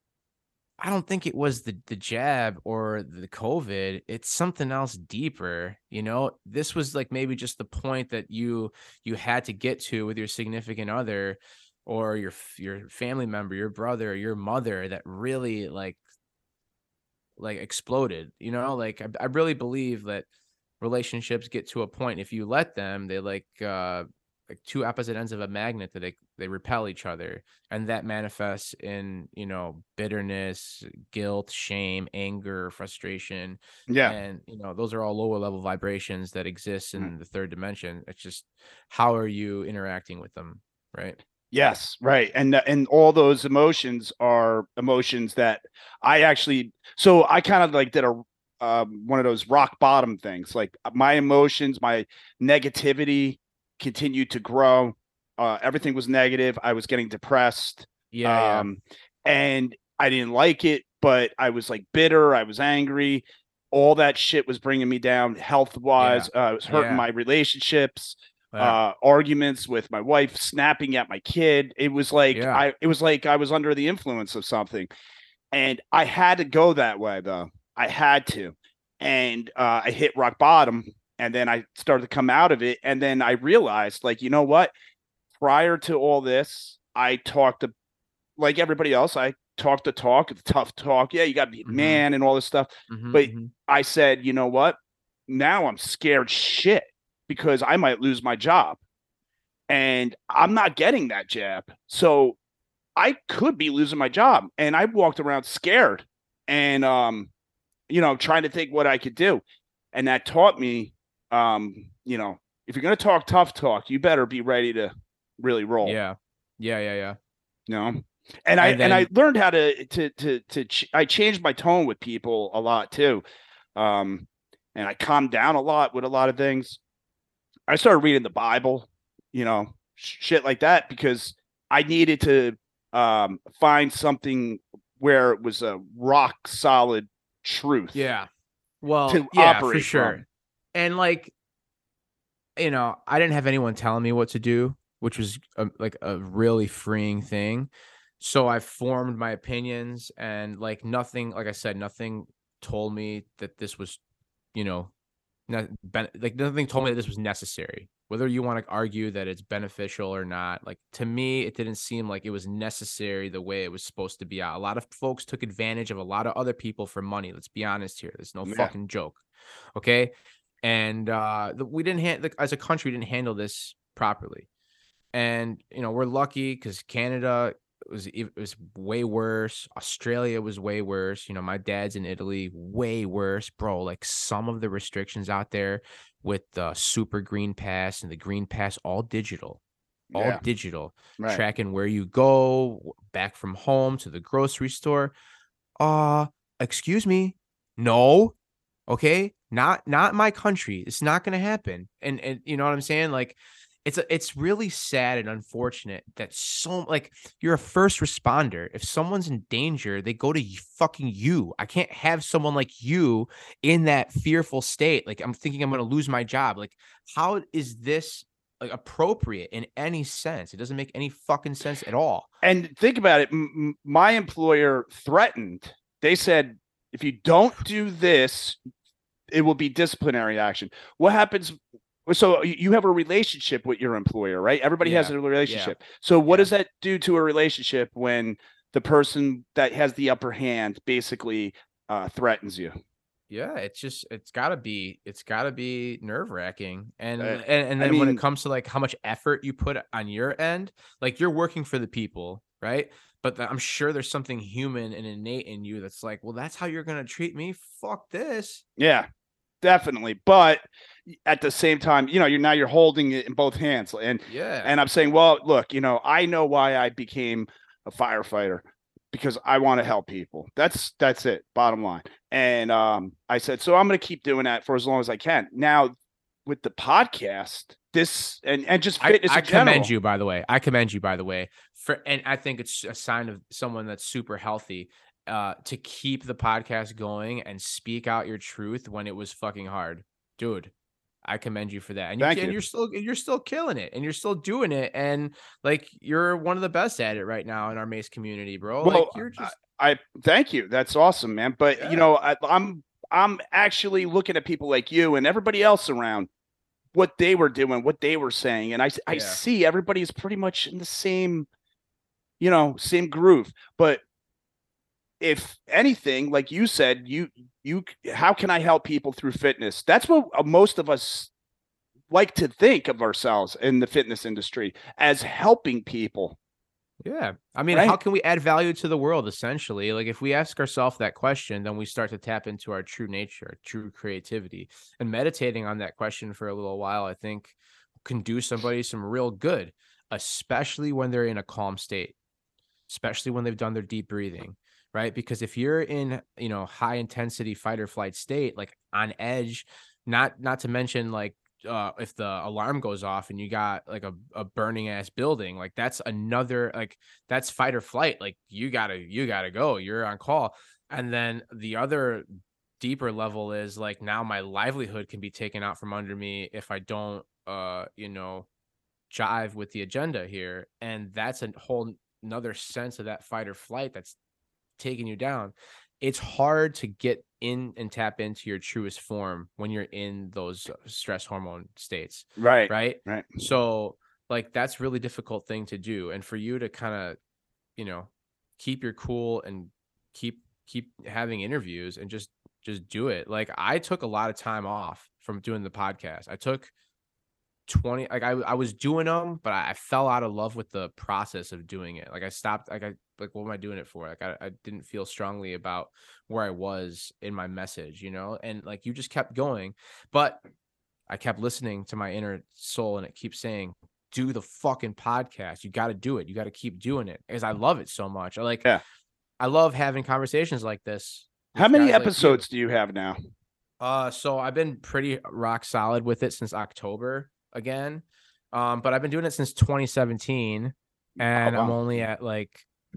I don't think it was the the jab or the COVID. It's something else deeper. You know, this was like maybe just the point that you you had to get to with your significant other or your your family member, your brother, your mother, that really like like exploded. You know, like I, I really believe that relationships get to a point, if you let them, they like uh like two opposite ends of a magnet, that they, they repel each other, and that manifests in, you know, bitterness, guilt, shame, anger, frustration. Yeah. And you know, those are all lower level vibrations that exist Mm. in the third dimension. It's just how are you interacting with them, right? Yes, right. And and all those emotions are emotions that I actually so I kind of like did a um, one of those rock bottom things. Like my emotions, my negativity continued to grow. Uh, everything was negative. I was getting depressed. Yeah, yeah, Um, and I didn't like it, but I was like bitter. I was angry. All that shit was bringing me down health yeah, wise. Uh, it was hurting yeah, my relationships, yeah, uh, arguments with my wife, snapping at my kid. It was like yeah. I it was like I was under the influence of something. And I had to go that way though. I had to. and uh, I hit rock bottom, and then I started to come out of it, and then I realized, like, you know what? Prior to all this, I talked to, like everybody else, I talked the talk, the tough talk. Yeah, you got to be Mm-hmm. man and all this stuff. Mm-hmm. But Mm-hmm. I said, you know what? Now I'm scared shit because I might lose my job, and I'm not getting that jab. So I could be losing my job. And I walked around scared and, um, you know, trying to think what I could do. And that taught me, um, you know, if you're going to talk tough talk, you better be ready to really roll. Yeah. Yeah. Yeah. Yeah. You know, and I And and I then learned how to to to to ch- I changed my tone with people a lot too, um, and I calmed down a lot with a lot of things. I started reading the Bible, you know, sh- shit like that, because I needed to um, find something where it was a rock solid truth yeah. Well, to yeah, for operate sure. from. And like, you know, I didn't have anyone telling me what to do, which was a, like a really freeing thing. So I formed my opinions, and like nothing, like I said, nothing told me that this was, you know, not ben- like nothing told me that this was necessary. Whether you want to argue that it's beneficial or not, like to me, it didn't seem like it was necessary the way it was supposed to be. A lot of folks took advantage of a lot of other people for money. Let's be honest here. There's no Yeah, fucking joke. Okay. And uh, the, we didn't, ha- like, as a country, didn't handle this properly. And, you know, we're lucky because Canada was it was way worse. Australia was way worse. You know, my dad's in Italy, way worse, bro. Like some of the restrictions out there with the super green pass and the green pass, all digital, all yeah, digital, right. tracking where you go, back from home to the grocery store. Uh, excuse me. No. Okay? Not not my country. It's not gonna happen. And and you know what I'm saying? Like it's a, it's really sad and unfortunate that so like you're a first responder. If someone's in danger, they go to y- fucking you. I can't have someone like you in that fearful state. Like I'm thinking I'm gonna lose my job. Like how is this like appropriate in any sense? It doesn't make any fucking sense at all. And think about it. M- m- my employer threatened. They said, if you don't do this, it will be disciplinary action. What happens? So you have a relationship with your employer, right? Everybody has Yeah. a Yeah. relationship. So what Yeah. does that do to a relationship when the person that has the upper hand basically uh, threatens you? Yeah, it's just it's gotta be it's gotta be nerve-wracking, and Uh, and and I then when it mean, comes to, like, how much effort you put on your end, like, you're working for the people, right? But the I'm sure there's something human and innate in you that's like, "Well, that's how you're gonna treat me? Fuck this." yeah, definitely. But at the same time, you know, you're now you're holding it in both hands, and Yeah. and I'm saying, well, look, you know, I know why I became a firefighter, because I want to help people. That's that's it, bottom line. And um, I said, so I'm going to keep doing that for as long as I can. Now, with the podcast, this and and just I fitness I in commend general. you, by the way. I commend you, by the way, for and I think it's a sign of someone that's super healthy, uh, to keep the podcast going and speak out your truth when it was fucking hard. Dude, I commend you for that. And you Thank can you. you're still you're still killing it and you're still doing it. And like you're one of the best at it right now in our Mace community, bro. Like Well, you're I, just I thank you. That's awesome, man. But you yeah. know, I, I'm I'm actually looking at people like you and everybody else around, what they were doing, what they were saying, and I I Yeah. see everybody is pretty much in the same, you know, same groove. But if anything, like you said, you you how can I help people through fitness? That's what uh, most of us like to think of ourselves in the fitness industry, as helping people, Yeah. I mean, how right? can we add value to the world essentially? Like if we ask ourselves that question, then we start to tap into our true nature, our true creativity. And meditating on that question for a little while, I think can do somebody some real good, especially when they're in a calm state, especially when they've done their deep breathing, right? Because if you're in, you know, high intensity fight or flight state, like on edge, not not to mention like uh if the alarm goes off and you got like a, a burning ass building, like that's another like that's fight or flight. Like you gotta you gotta go. You're on call. And then the other deeper level is like now my livelihood can be taken out from under me if I don't uh, you know, jive with the agenda here. And that's a whole another sense of that fight or flight that's taking you down. it's hard to get in and tap into your truest form when you're in those stress hormone states. Right. Right. Right. So like, that's really difficult thing to do. And for you to kind of, you know, keep your cool and keep, keep having interviews and just, just do it. Like, I took a lot of time off from doing the podcast. I took twenty, like I, I was doing them, but I, I fell out of love with the process of doing it. Like I stopped, like I, like, what am I doing it for? Like, I, I didn't feel strongly about where I was in my message, you know? And like, you just kept going, but I kept listening to my inner soul and it keeps saying, do the fucking podcast. You got to do it. You got to keep doing it because I love it so much. I like, Yeah. I love having conversations like this. How many Like episodes do you have now? Uh, so I've been pretty rock solid with it since October again. Um, but I've been doing it since twenty seventeen and oh, wow. I'm only at like,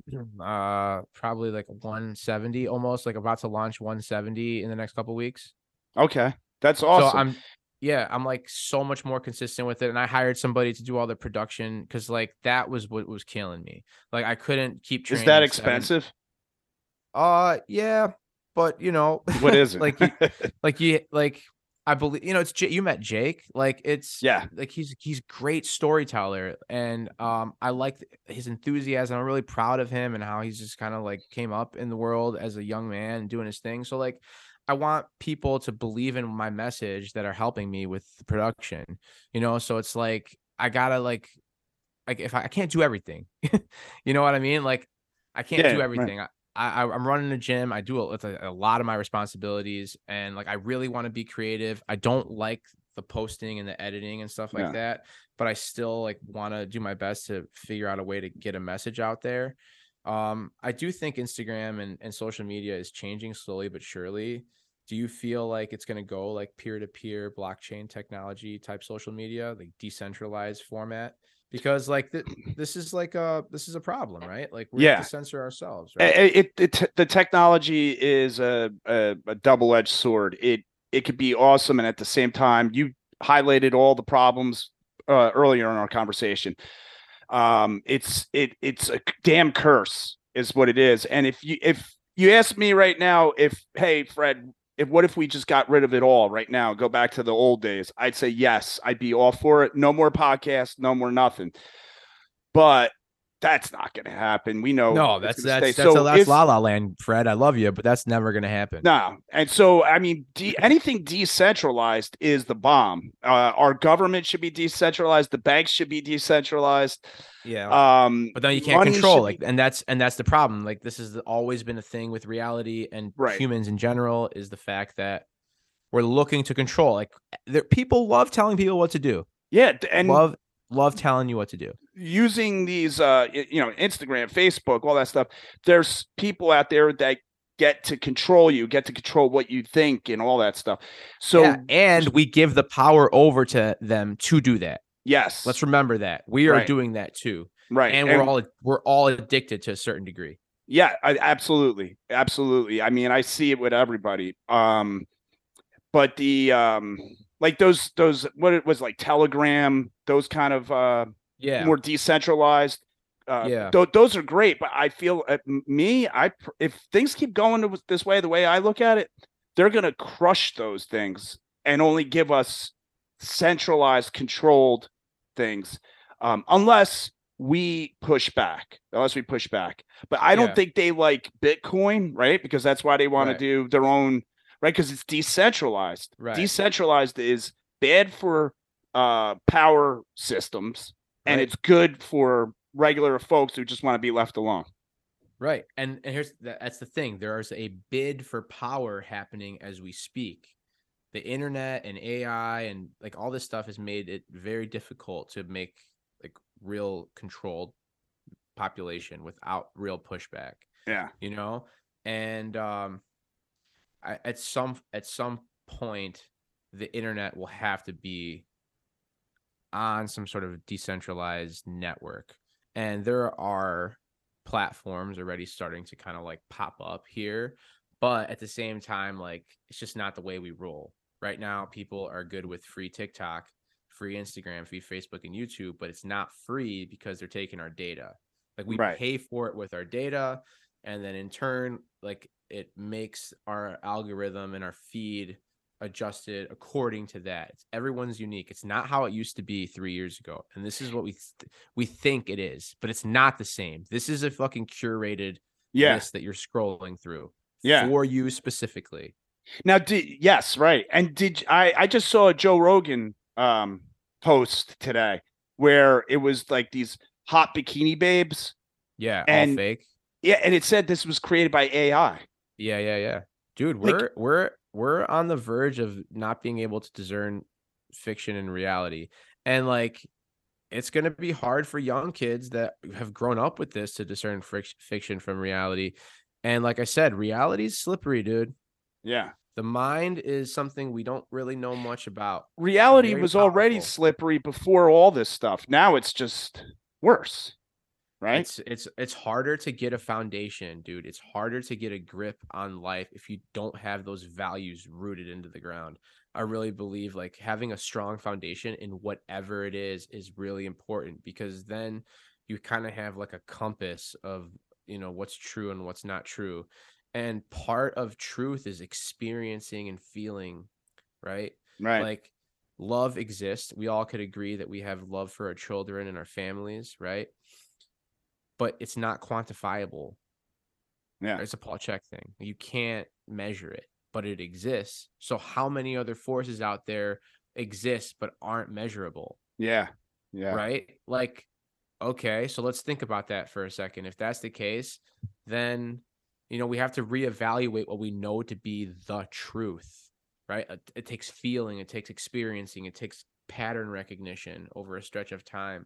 uh, probably like one seventy, almost like about to launch one seventy in the next couple weeks. Okay. That's awesome. So I'm, yeah, I'm like so much more consistent with it. And I hired somebody to do all the production because like that was what was killing me. Like I couldn't keep training. Is that expensive? Seven. Uh, yeah, but you know, what is it? like, you, like you, like I believe you know it's J- you met Jake. Like it's yeah, like he's he's great storyteller, and um, I like his enthusiasm. I'm really proud of him and how he's just kind of like came up in the world as a young man doing his thing. So like. I want people to believe in my message that are helping me with the production, you know? So it's like, I gotta like, like if I, I can't do everything, you know what I mean? Like I can't yeah, do everything. Right. I, I, I'm running a gym. I do a, a lot of my responsibilities and like, I really want to be creative. I don't like the posting and the editing and stuff like yeah. that, but I still like want to do my best to figure out a way to get a message out there. Um, I do think Instagram and, and social media is changing slowly but surely. Do you feel like it's going to go like peer-to-peer blockchain technology type social media, like decentralized format? Because like th- this is like a this is a problem, right? Like we yeah. have to censor ourselves, right? It, it, it the technology is a, a, a double-edged sword. It it could be awesome, and at the same time, you highlighted all the problems uh, earlier in our conversation. Um, it's it it's a damn curse, is what it is. And if you if you ask me right now, if hey Fred, if what if we just got rid of it all right now, go back to the old days? I'd say yes, I'd be all for it. No more podcasts, no more nothing. But that's not going to happen. We know no, that's that's stay. that's so a, that's La La Land, Fred. I love you, but that's never going to happen. No, and so I mean, de- anything decentralized is the bomb. Uh, our government should be decentralized. The banks should be decentralized. Yeah, um, but then you can't control like, be- and that's and that's the problem. Like this has always been a thing with reality and right. humans in general is the fact that we're looking to control. Like there, people love telling people what to do. Yeah, and love love telling you what to do. Using these, uh, you know, Instagram, Facebook, all that stuff. There's people out there that get to control you, get to control what you think, and all that stuff. So, yeah, and we give the power over to them to do that. Yes, let's remember that we are right. doing that too, right? And, and we're all we're all addicted to a certain degree. Yeah, I, absolutely, absolutely. I mean, I see it with everybody. Um, but the um, like those those what it was like Telegram, those kind of uh, yeah, more decentralized. Uh, yeah, th- those are great, but I feel uh, me, I if things keep going this way, the way I look at it, they're gonna crush those things and only give us centralized, controlled things, um, unless we push back. Unless we push back, but I don't yeah. think they like Bitcoin, right? Because that's why they want right. to do their own, right? Because it's decentralized. Right. Decentralized is bad for uh, power systems, right. and it's good for regular folks who just want to be left alone. Right. And, and here's the, that's the thing. There is a bid for power happening as we speak. The internet and A I and like all this stuff has made it very difficult to make like real controlled population without real pushback. Yeah. You know? And um I, at some at some point the internet will have to be on some sort of decentralized network. And there are platforms already starting to kind of like pop up here, but at the same time, like it's just not the way we roll right now. People are good with free TikTok, free Instagram, free Facebook and YouTube, but it's not free because they're taking our data. Like we right. pay for it with our data. And then in turn, like it makes our algorithm and our feed adjusted according to that. It's, everyone's unique. It's not how it used to be three years ago. And this is what we th- we think it is, but it's not the same. This is a fucking curated Yeah. list that you're scrolling through Yeah. for you specifically. Now, did yes, right. And did I I just saw a Joe Rogan um post today where it was like these hot bikini babes. Yeah, all And fake. yeah, and it said this was created by A I. Yeah, yeah, yeah. Dude, Like, we're we're we're on the verge of not being able to discern fiction and reality. And like it's going to be hard for young kids that have grown up with this to discern fric- fiction from reality. And like I said, reality is slippery, dude. yeah. The mind is something we don't really know much about. Reality Very was already powerful. slippery before all this stuff. Now it's just worse. Right? It's it's it's harder to get a foundation, dude. It's harder to get a grip on life if you don't have those values rooted into the ground. I really believe like having a strong foundation in whatever it is is really important because then you kind of have like a compass of, you know, what's true and what's not true. And part of truth is experiencing and feeling, right? Right. Like love exists. We all could agree that we have love for our children and our families, right? But it's not quantifiable. Yeah. It's a Paul Chek thing. You can't measure it, but it exists. So how many other forces out there exist but aren't measurable? Yeah. Yeah. Right? Like, okay, so let's think about that for a second. If that's the case, then you know, we have to reevaluate what we know to be the truth, right? It, it takes feeling, it takes experiencing, it takes pattern recognition over a stretch of time.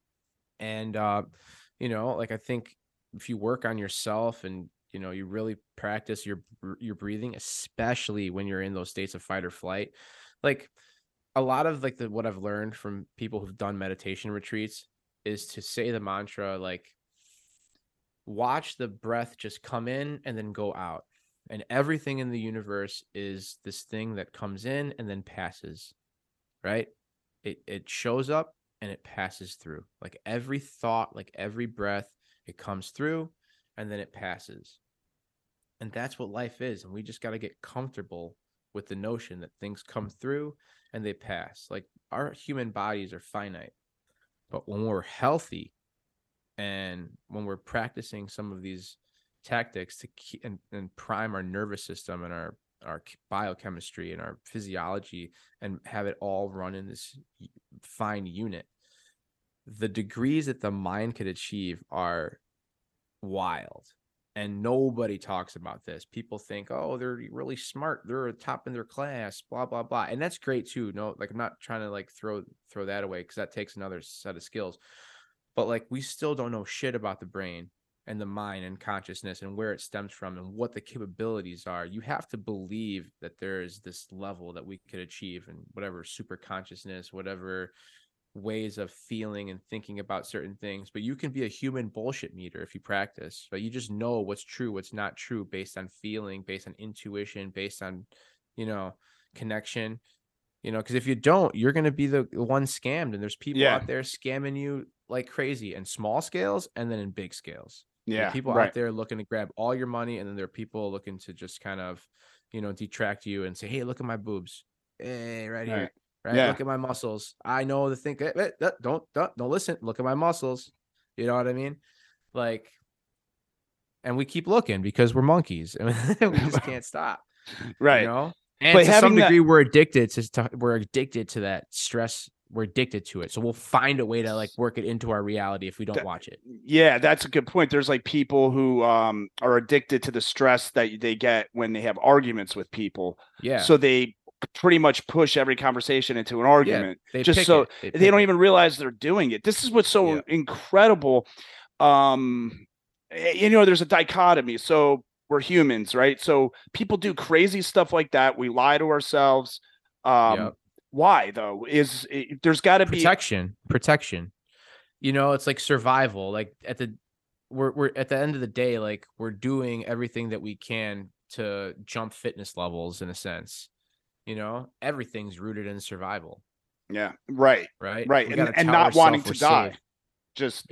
And uh you know, like I think if you work on yourself and you know you really practice your your breathing, especially when you're in those states of fight or flight, like a lot of like the what I've learned from people who've done meditation retreats is to say the mantra like watch the breath just come in and then go out, and everything in the universe is this thing that comes in and then passes, right? It it shows up and it passes through. Like every thought, like every breath, it comes through and then it passes. And that's what life is. And we just got to get comfortable with the notion that things come through and they pass. Like our human bodies are finite. But when we're healthy and when we're practicing some of these tactics to keep and, and prime our nervous system and our our biochemistry and our physiology and have it all run in this fine unit, the degrees that the mind could achieve are wild. And nobody talks about this. People think, oh, they're really smart, they're top in their class, blah blah blah, and that's great too. No, like I'm not trying to like throw throw that away because that takes another set of skills. But like we still don't know shit about the brain and the mind and consciousness and where it stems from and what the capabilities are. You have to believe that there is this level that we could achieve and whatever super consciousness, whatever ways of feeling and thinking about certain things. But you can be a human bullshit meter if you practice, but you just know what's true, what's not true based on feeling, based on intuition, based on, you know, connection. You know, because if you don't, you're going to be the one scammed. And there's people Yeah. out there scamming you like crazy in small scales and then in big scales. There Yeah. are people Right. out there looking to grab all your money. And then there are people looking to just kind of, you know, detract you and say, hey, look at my boobs. Hey, right here. Right. Right. Yeah. Look at my muscles. I know the thing. Don't, don't, don't listen. Look at my muscles. You know what I mean? Like, and we keep looking because we're monkeys and we just can't stop. Right. You know? And But to some having that- degree, we're addicted to, to we're addicted to that stress. We're addicted to it. So we'll find a way to like work it into our reality if we don't That- watch it. Yeah, that's a good point. There's like people who um are addicted to the stress that they get when they have arguments with people. Yeah. So they pretty much push every conversation into an argument, they just pick so it. They they, pick don't it. even realize they're doing it. This is what's so Yeah. incredible. Um, eh, you know, there's a dichotomy. So we're humans, right? So people do crazy stuff like that. We lie to ourselves. Um, Yep. Why though? Is it, there's got to be protection, protection. You know, it's like survival. Like at the we're we're at the end of the day, like we're doing everything that we can to jump fitness levels in a sense. You know, everything's rooted in survival. Yeah, right, Right. right, We and, gotta and tell not ourselves wanting we're to die. safe. Just Yeah.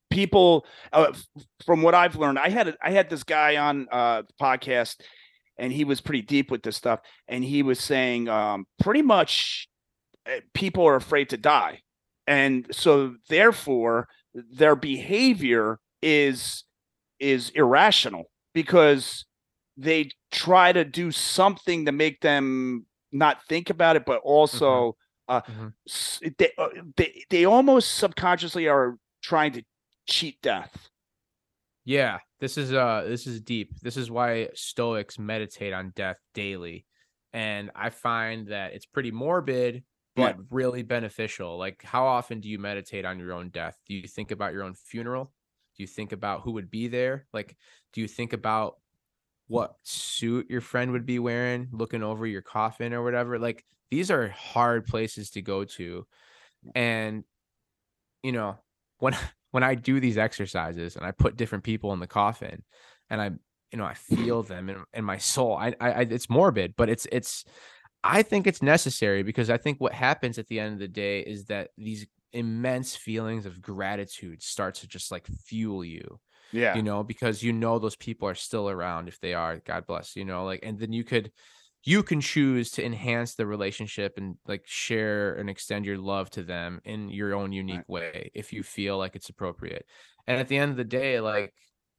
people, uh, from what I've learned, I had I had this guy on uh, the podcast, and he was pretty deep with this stuff, and he was saying um, pretty much people are afraid to die, and so therefore their behavior is is irrational because they try to do something to make them not think about it, but also mm-hmm. uh, mm-hmm. they, uh, they they almost subconsciously are trying to cheat death. Yeah, this is uh this is deep. This is why Stoics meditate on death daily. And I find that it's pretty morbid, but yeah. really beneficial. Like, how often do you meditate on your own death? Do you think about your own funeral? Do you think about who would be there? Like, do you think about what suit your friend would be wearing, looking over your coffin or whatever? Like, these are hard places to go to. And, you know, when when I do these exercises and I put different people in the coffin and I, you know, I feel them in, in my soul, I, I, it's morbid, but it's, it's, I think it's necessary, because I think what happens at the end of the day is that these immense feelings of gratitude start to just like fuel you. Yeah. You know, because you know those people are still around. If they are, God bless, you know, like, and then you could, you can choose to enhance the relationship and like share and extend your love to them in your own unique right. way, if you feel like it's appropriate. And at the end of the day, like,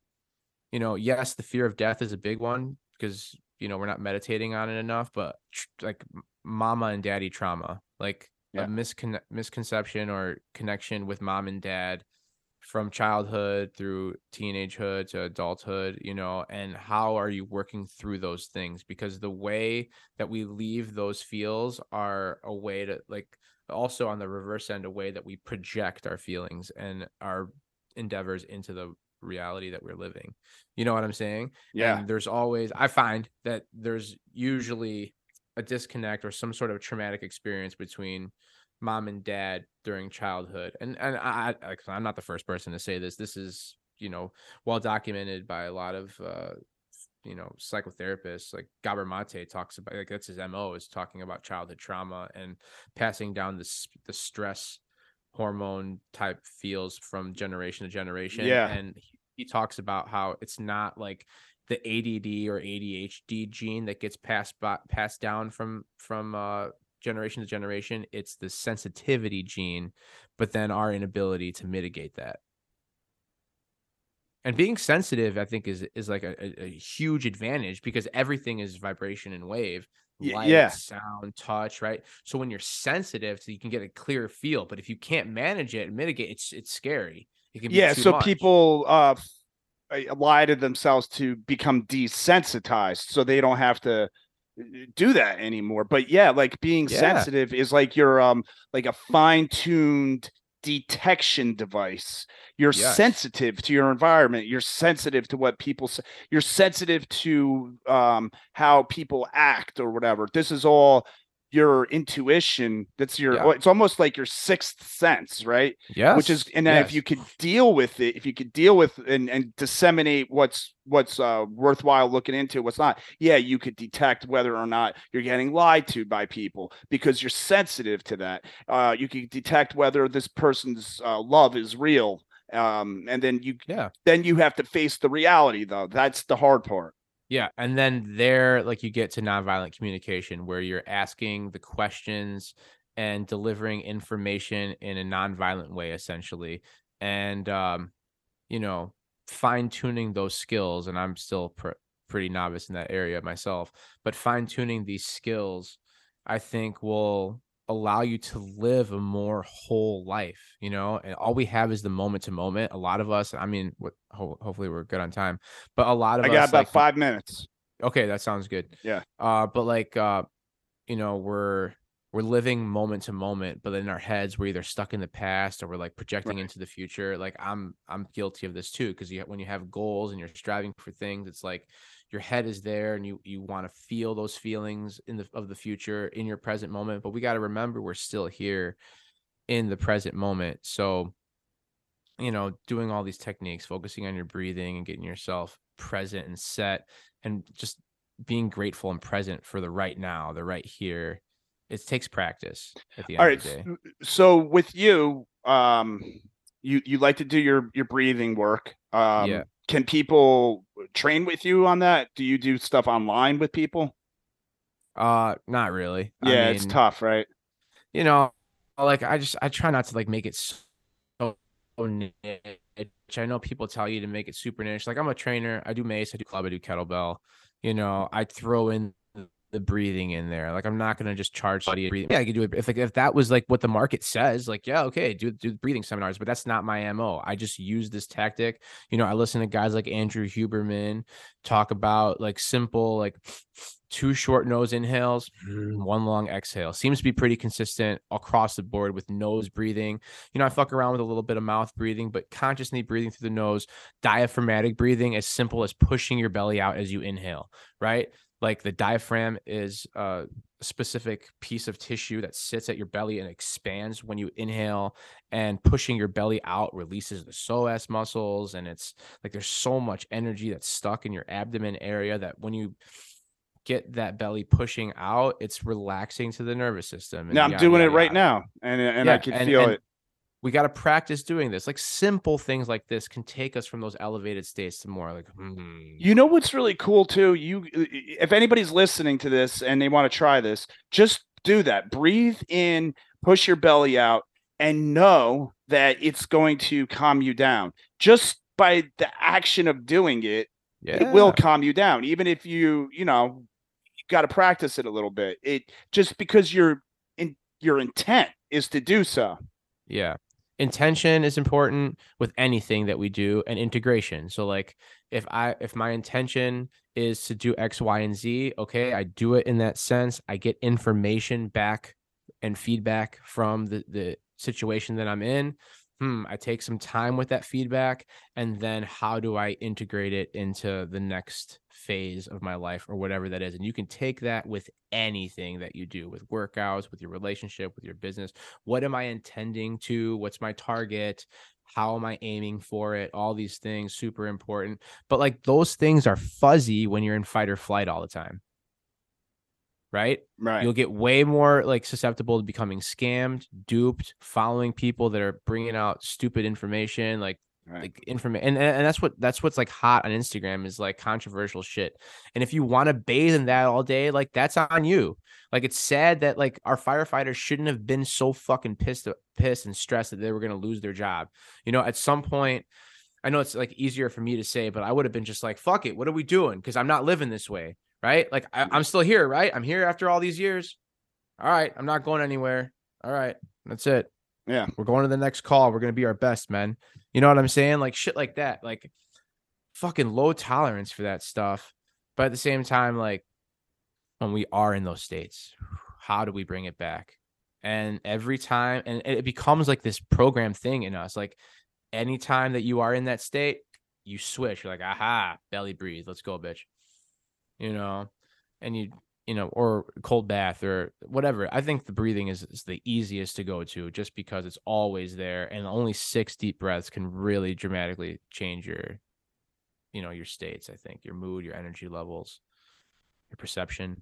you know, yes, the fear of death is a big one, because, you know, we're not meditating on it enough, but like mama and daddy trauma, like yeah. a miscon- misconception or connection with mom and dad from childhood through teenagehood to adulthood, you know, and how are you working through those things? Because the way that we leave those feels are a way to, like, also on the reverse end, a way that we project our feelings and our endeavors into the reality that we're living. You know what I'm saying? Yeah. And there's always, I find that there's usually a disconnect or some sort of traumatic experience between mom and dad during childhood. And and I, I I'm not the first person to say this. This is, you know, well documented by a lot of uh you know, psychotherapists. Like Gabor Mate talks about, like, that's his M O, is talking about childhood trauma and passing down the the stress hormone type feels from generation to generation. Yeah. And he, he talks about how it's not like the A D D or A D H D gene that gets passed by, passed down from from uh generation to generation. It's the sensitivity gene, but then our inability to mitigate that. And being sensitive, I think, is is like a, a, a huge advantage, because everything is vibration and wave, light, yeah. sound, touch, right? So when you're sensitive, so you can get a clear feel. But if you can't manage it and mitigate, it's it's scary. It can be yeah. too So much. people uh lie to themselves to become desensitized, so they don't have to do that anymore. But yeah, like being yeah. sensitive is like you're um like a fine-tuned detection device. You're yes. sensitive to your environment. You're sensitive to what people say. You're sensitive to um how people act or whatever. This is all your intuition. That's your yeah. it's almost like your sixth sense, right? Yeah. Which is, and then yes. if you could deal with it, if you could deal with and, and disseminate what's what's uh worthwhile looking into, what's not, yeah, you could detect whether or not you're getting lied to by people because you're sensitive to that. Uh you can detect whether this person's uh, love is real. Um and then you yeah then you have to face the reality, though. That's the hard part. Yeah. And then there, like, you get to nonviolent communication, where you're asking the questions and delivering information in a nonviolent way, essentially. And, um, you know, fine tuning those skills. And I'm still pr- pretty novice in that area myself, but fine tuning these skills, I think, will allow you to live a more whole life, you know, and all we have is the moment to moment. A lot of us, I mean, what, ho- hopefully we're good on time, but a lot of I us, got about like, five minutes. Okay. That sounds good. Yeah. Uh, but like, uh, you know, we're, we're living moment to moment, but in our heads, we're either stuck in the past or we're like projecting right. into the future. Like I'm, I'm guilty of this too. Cause you, when you have goals and you're striving for things, it's like your head is there and you, you want to feel those feelings in the, of the future in your present moment. But we got to remember we're still here in the present moment. So, you know, doing all these techniques, focusing on your breathing and getting yourself present and set, and just being grateful and present for the right now, the right here. It takes practice at the end all right, of the day. So with you, um, you you like to do your your breathing work. Um, Yeah. can people train with you on that? Do you do stuff online with people? Uh, not really. I Yeah, it's mean, tough, right? you know, like I just I try not to like make it so niche. I know people tell you to make it super niche. Like I'm a trainer. I do mace. I do club. I do kettlebell. You know, I throw in the breathing in there. Like I'm not gonna just charge somebody breathing. Yeah, I could do it if like if that was like what the market says. Like yeah, okay, do do breathing seminars. But that's not my M O. I just use this tactic. You know, I listen to guys like Andrew Huberman talk about like simple like two short nose inhales, one long exhale. Seems to be pretty consistent across the board with nose breathing. You know, I fuck around with a little bit of mouth breathing, but consciously breathing through the nose, diaphragmatic breathing, as simple as pushing your belly out as you inhale, right? Like the diaphragm is a specific piece of tissue that sits at your belly and expands when you inhale, and pushing your belly out releases the psoas muscles. And it's like there's so much energy that's stuck in your abdomen area that when you get that belly pushing out, it's relaxing to the nervous system Now and I'm yada, doing it yada, right yada. now, and and I Yeah. can And, feel and it. we got to practice doing this. Like simple things like this can take us from those elevated states to more like, hmm. You know what's really cool too? You, if anybody's listening to this and they want to try this, just do that. Breathe in, push your belly out, and know that it's going to calm you down. Just by the action of doing it, it will Yeah. calm you down. Even if you, you know, you got to practice it a little bit. It just because your in your intent is to do so. Yeah. Intention is important with anything that we do, and integration. So like if I if my intention is to do X, Y, and Z, okay, I do it in that sense. I get information back and feedback from the the situation that I'm in. Hmm, I take some time with that feedback, and then how do I integrate it into the next phase of my life or whatever that is? And you can take that with anything that you do, with workouts, with your relationship, with your business. What am I intending to? What's my target? How am I aiming for it? All these things super important. But like those things are fuzzy when you're in fight or flight all the time. Right? Right. You'll get way more like susceptible to becoming scammed, duped, following people that are bringing out stupid information, like Right. like information. And, and that's what that's what's like hot on Instagram is like controversial shit. And if you want to bathe in that all day, like that's on you. Like it's sad that like our firefighters shouldn't have been so fucking pissed pissed and stressed that they were gonna lose their job. You know, at some point, I know it's like easier for me to say, but I would have been just like, fuck it, what are we doing? Because I'm not living this way. Right? Like I, I'm still here, right? I'm here after all these years. All right, I'm not going anywhere. All right, that's it. Yeah. We're going to the next call. We're gonna be our best, man. You know what I'm saying? Like shit like that. Like fucking low tolerance for that stuff. But at the same time, like when we are in those states, how do we bring it back? And every time, and it becomes like this program thing in us. Like anytime that you are in that state, you switch. You're like, aha, belly breathe. Let's go, bitch. You know, and you, you know, or cold bath or whatever. I think the breathing is, is the easiest to go to just because it's always there. And only six deep breaths can really dramatically change your, you know, your states. I think your mood, your energy levels, your perception.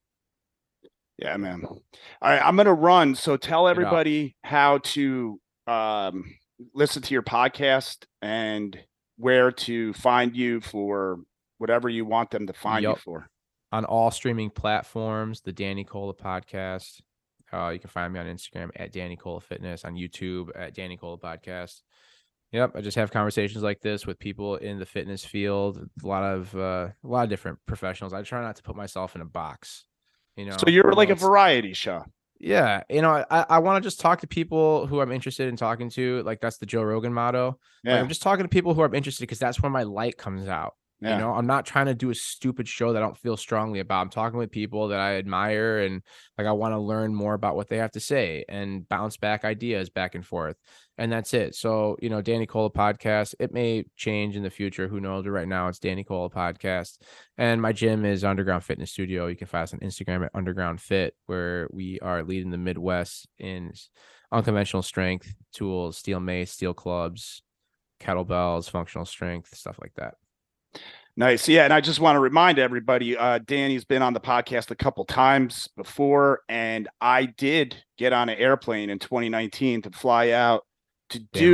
Yeah, man. All right, I'm gonna run. So tell Get out. everybody how to um, listen to your podcast and where to find you for whatever you want them to find you Yup. for. On all streaming platforms, the Danny Cola podcast. Uh, you can find me on Instagram at Danny Cola Fitness, on YouTube at Danny Cola Podcast. Yep, I just have conversations like this with people in the fitness field, a lot of uh, a lot of different professionals. I try not to put myself in a box. You know, So you're I know like a it's- variety show. yeah, you know, I, I want to just talk to people who I'm interested in talking to. Like that's the Joe Rogan motto. Like Yeah. I'm just talking to people who I'm interested because that's where my light comes out. Yeah. You know, I'm not trying to do a stupid show that I don't feel strongly about. I'm talking with people that I admire and like I want to learn more about what they have to say and bounce back ideas back and forth. And that's it. So, you know, Danny Cola Podcast, it may change in the future. Who knows? But right now it's Danny Cola Podcast. And my gym is Underground Fitness Studio. You can find us on Instagram at Underground Fit, where we are leading the Midwest in unconventional strength tools, steel mace, steel clubs, kettlebells, functional strength, stuff like that. Nice. Yeah. And I just want to remind everybody, uh, Danny's been on the podcast a couple times before, and I did get on an airplane in twenty nineteen to fly out to Damn do right.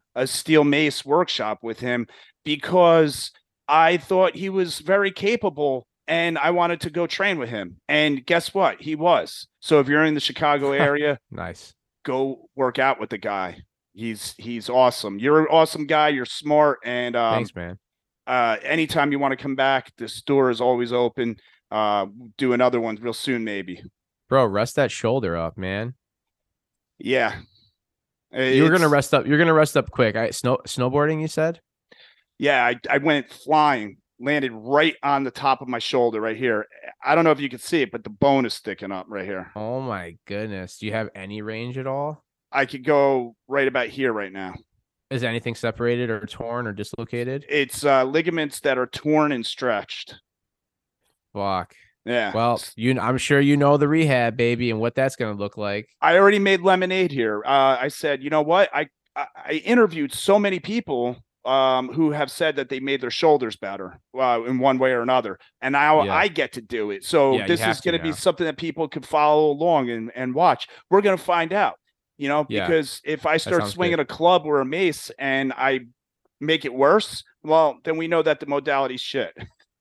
a steel mace workshop with him because I thought he was very capable and I wanted to go train with him. And guess what? He was. So if you're in the Chicago area, Nice. go work out with the guy. He's he's awesome. You're an awesome guy. You're smart. And um, Thanks, man. Uh, anytime you want to come back, the store is always open. Uh, do another one real soon, maybe. Bro, rest that shoulder up, man. Yeah. You were gonna It's- rest up. You're gonna rest up quick. I snow snowboarding, you said? Yeah, I, I went flying, landed right on the top of my shoulder right here. I don't know if you can see it, but the bone is sticking up right here. Oh my goodness. Do you have any range at all? I could go right about here right now. Is anything separated or torn or dislocated? It's uh, ligaments that are torn and stretched. Fuck. Yeah. Well, you I'm sure you know the rehab, baby, and what that's gonna look like. I already made lemonade here. Uh, I said, you know what? I, I I interviewed so many people um, who have said that they made their shoulders better uh, in one way or another, and now Yeah. I get to do it. So Yeah, you this have is to going to be now. something that people can follow along and and watch. We're going to find out, you know, Yeah. because if I start sounds swinging good. a club or a mace and I make it worse, well, then we know that the modality's shit.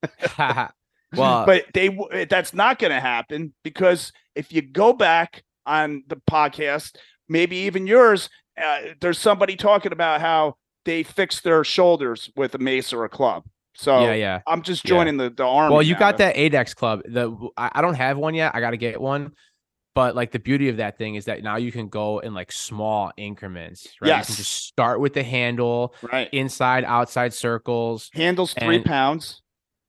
Well, But they that's not going to happen because if you go back on the podcast, maybe even yours, uh, there's somebody talking about how they fixed their shoulders with a mace or a club. So yeah, yeah. I'm just Yeah. joining the the army. Well, you now. got that A D E X club. The I, I don't have one yet. I got to get one. But like the beauty of that thing is that now you can go in like small increments, right? You Yes. can just start with the handle, right. inside, outside circles. Handles three and- pounds,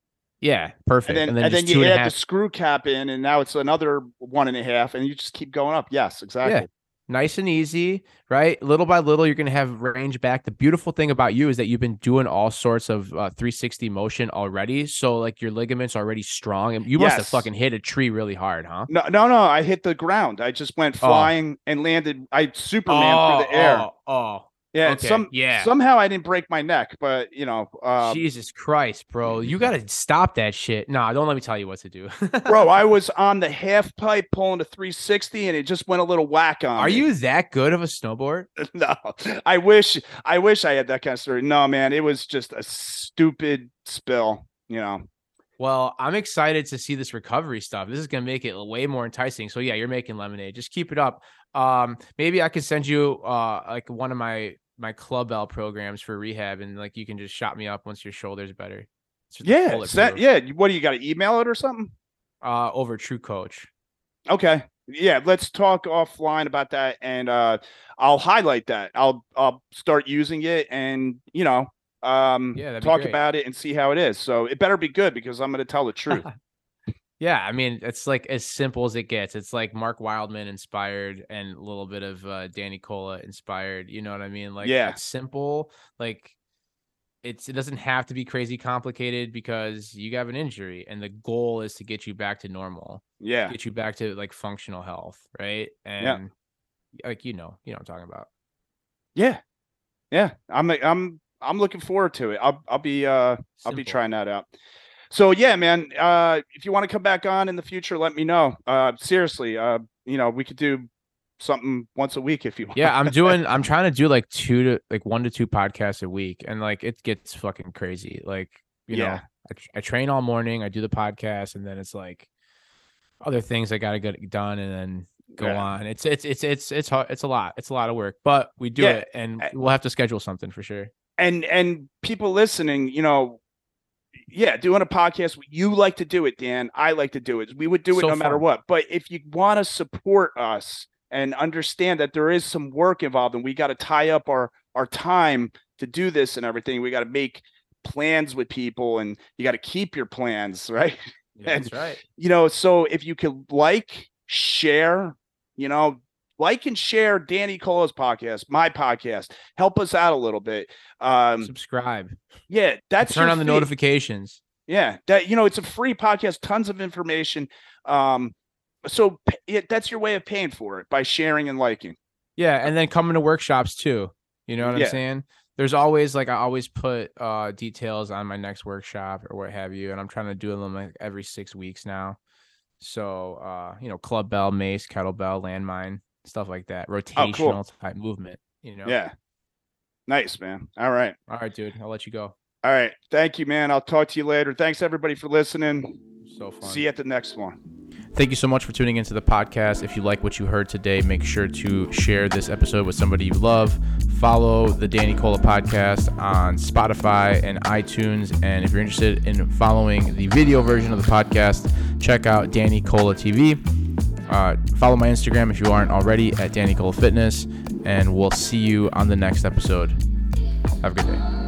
Yeah, perfect. and then and then, just two you and a add half- the screw cap in, and now it's another one and a half, and you just keep going up. Yes, exactly. Yeah. Nice and easy, right? Little by little, you're going to have range back. The beautiful thing about you is that you've been doing all sorts of uh, three sixty motion already. So like your ligaments are already strong. And you must have Yes. fucking hit a tree really hard, huh? No, no, no. I hit the ground. I just went flying and landed. I Superman through the air. Oh, oh, Yeah, Okay, some yeah. somehow I didn't break my neck, but you know, uh, Jesus Christ, bro. You got to stop that shit. Nah, don't let me tell you what to do. bro, I was on the half pipe pulling a three sixty, and it just went a little whack on. Are me. you that good of a snowboard? No, I wish, I wish I had that kind of story. No, man, it was just a stupid spill. You know, Well, I'm excited to see this recovery stuff. This is going to make it way more enticing. So yeah, you're making lemonade. Just keep it up. Um, maybe I could send you uh like one of my my Club L programs for rehab, and like you can just shot me up once your shoulder's better. It's just yeah, bulletproof. send, yeah. What do you got to email it or something? Uh, over True Coach. Okay, yeah, let's talk offline about that, and uh, I'll highlight that. I'll I'll start using it, and you know, um, Yeah, that'd be talk great. about it and see how it is. So it better be good because I'm going to tell the truth. Yeah, I mean, it's like as simple as it gets. It's like Mark Wildman inspired and a little bit of uh, Danny Cola inspired. You know what I mean? Like, Yeah. it's simple. Like, it's it doesn't have to be crazy complicated because you have an injury, and the goal is to get you back to normal, Yeah, get you back to like functional health, right? And like you know, you know what I'm talking about. yeah, yeah. I'm I'm I'm looking forward to it. I'll I'll be uh I'll be Simple. trying that out. So yeah, man. Uh, if you want to come back on in the future, let me know. Uh, seriously. Uh, you know, we could do something once a week if you want. Yeah, I'm doing. I'm trying to do like two to like one to two podcasts a week, and like it gets fucking crazy. Like you Yeah. know, I, tr- I train all morning, I do the podcast, and then it's like other things I got to get done, and then go Yeah. on. It's it's it's it's it's hard. It's a lot. It's a lot of work, but we do Yeah. it, and I- we'll have to schedule something for sure. and and people listening, you know, yeah, doing a podcast, you like to do it, Dan. I like to do it. We would do it So no matter fun. what. But if you want to support us and understand that there is some work involved, and we got to tie up our our time to do this and everything, we got to make plans with people, and you got to keep your plans, right? Yeah, And- that's right. You know, so if you could like, share, you know, like and share Danny Cola's podcast, my podcast, help us out a little bit. Um, Subscribe. yeah, that's Turn your on the fee. notifications. Yeah, that you know, it's a free podcast, tons of information. Um, so p- it, that's your way of paying for it by sharing and liking. Yeah, and then coming to workshops too. You know what Yeah. I'm saying? There's always like I always put uh details on my next workshop or what have you, and I'm trying to do them like every six weeks now. So uh, you know, club bell, mace, kettlebell, landmine, stuff like that, rotational type movement. You know? Yeah, Nice, man. All right. All right, dude. I'll let you go. All right. Thank you, man. I'll talk to you later. Thanks, everybody, for listening. So fun. See you at the next one. Thank you so much for tuning into the podcast. If you like what you heard today, make sure to share this episode with somebody you love. Follow the Danny Cola podcast on Spotify and iTunes. And if you're interested in following the video version of the podcast, check out Danny Cola T V. Uh, follow my Instagram if you aren't already at Danny Cola Fitness. And we'll see you on the next episode. Have a good day.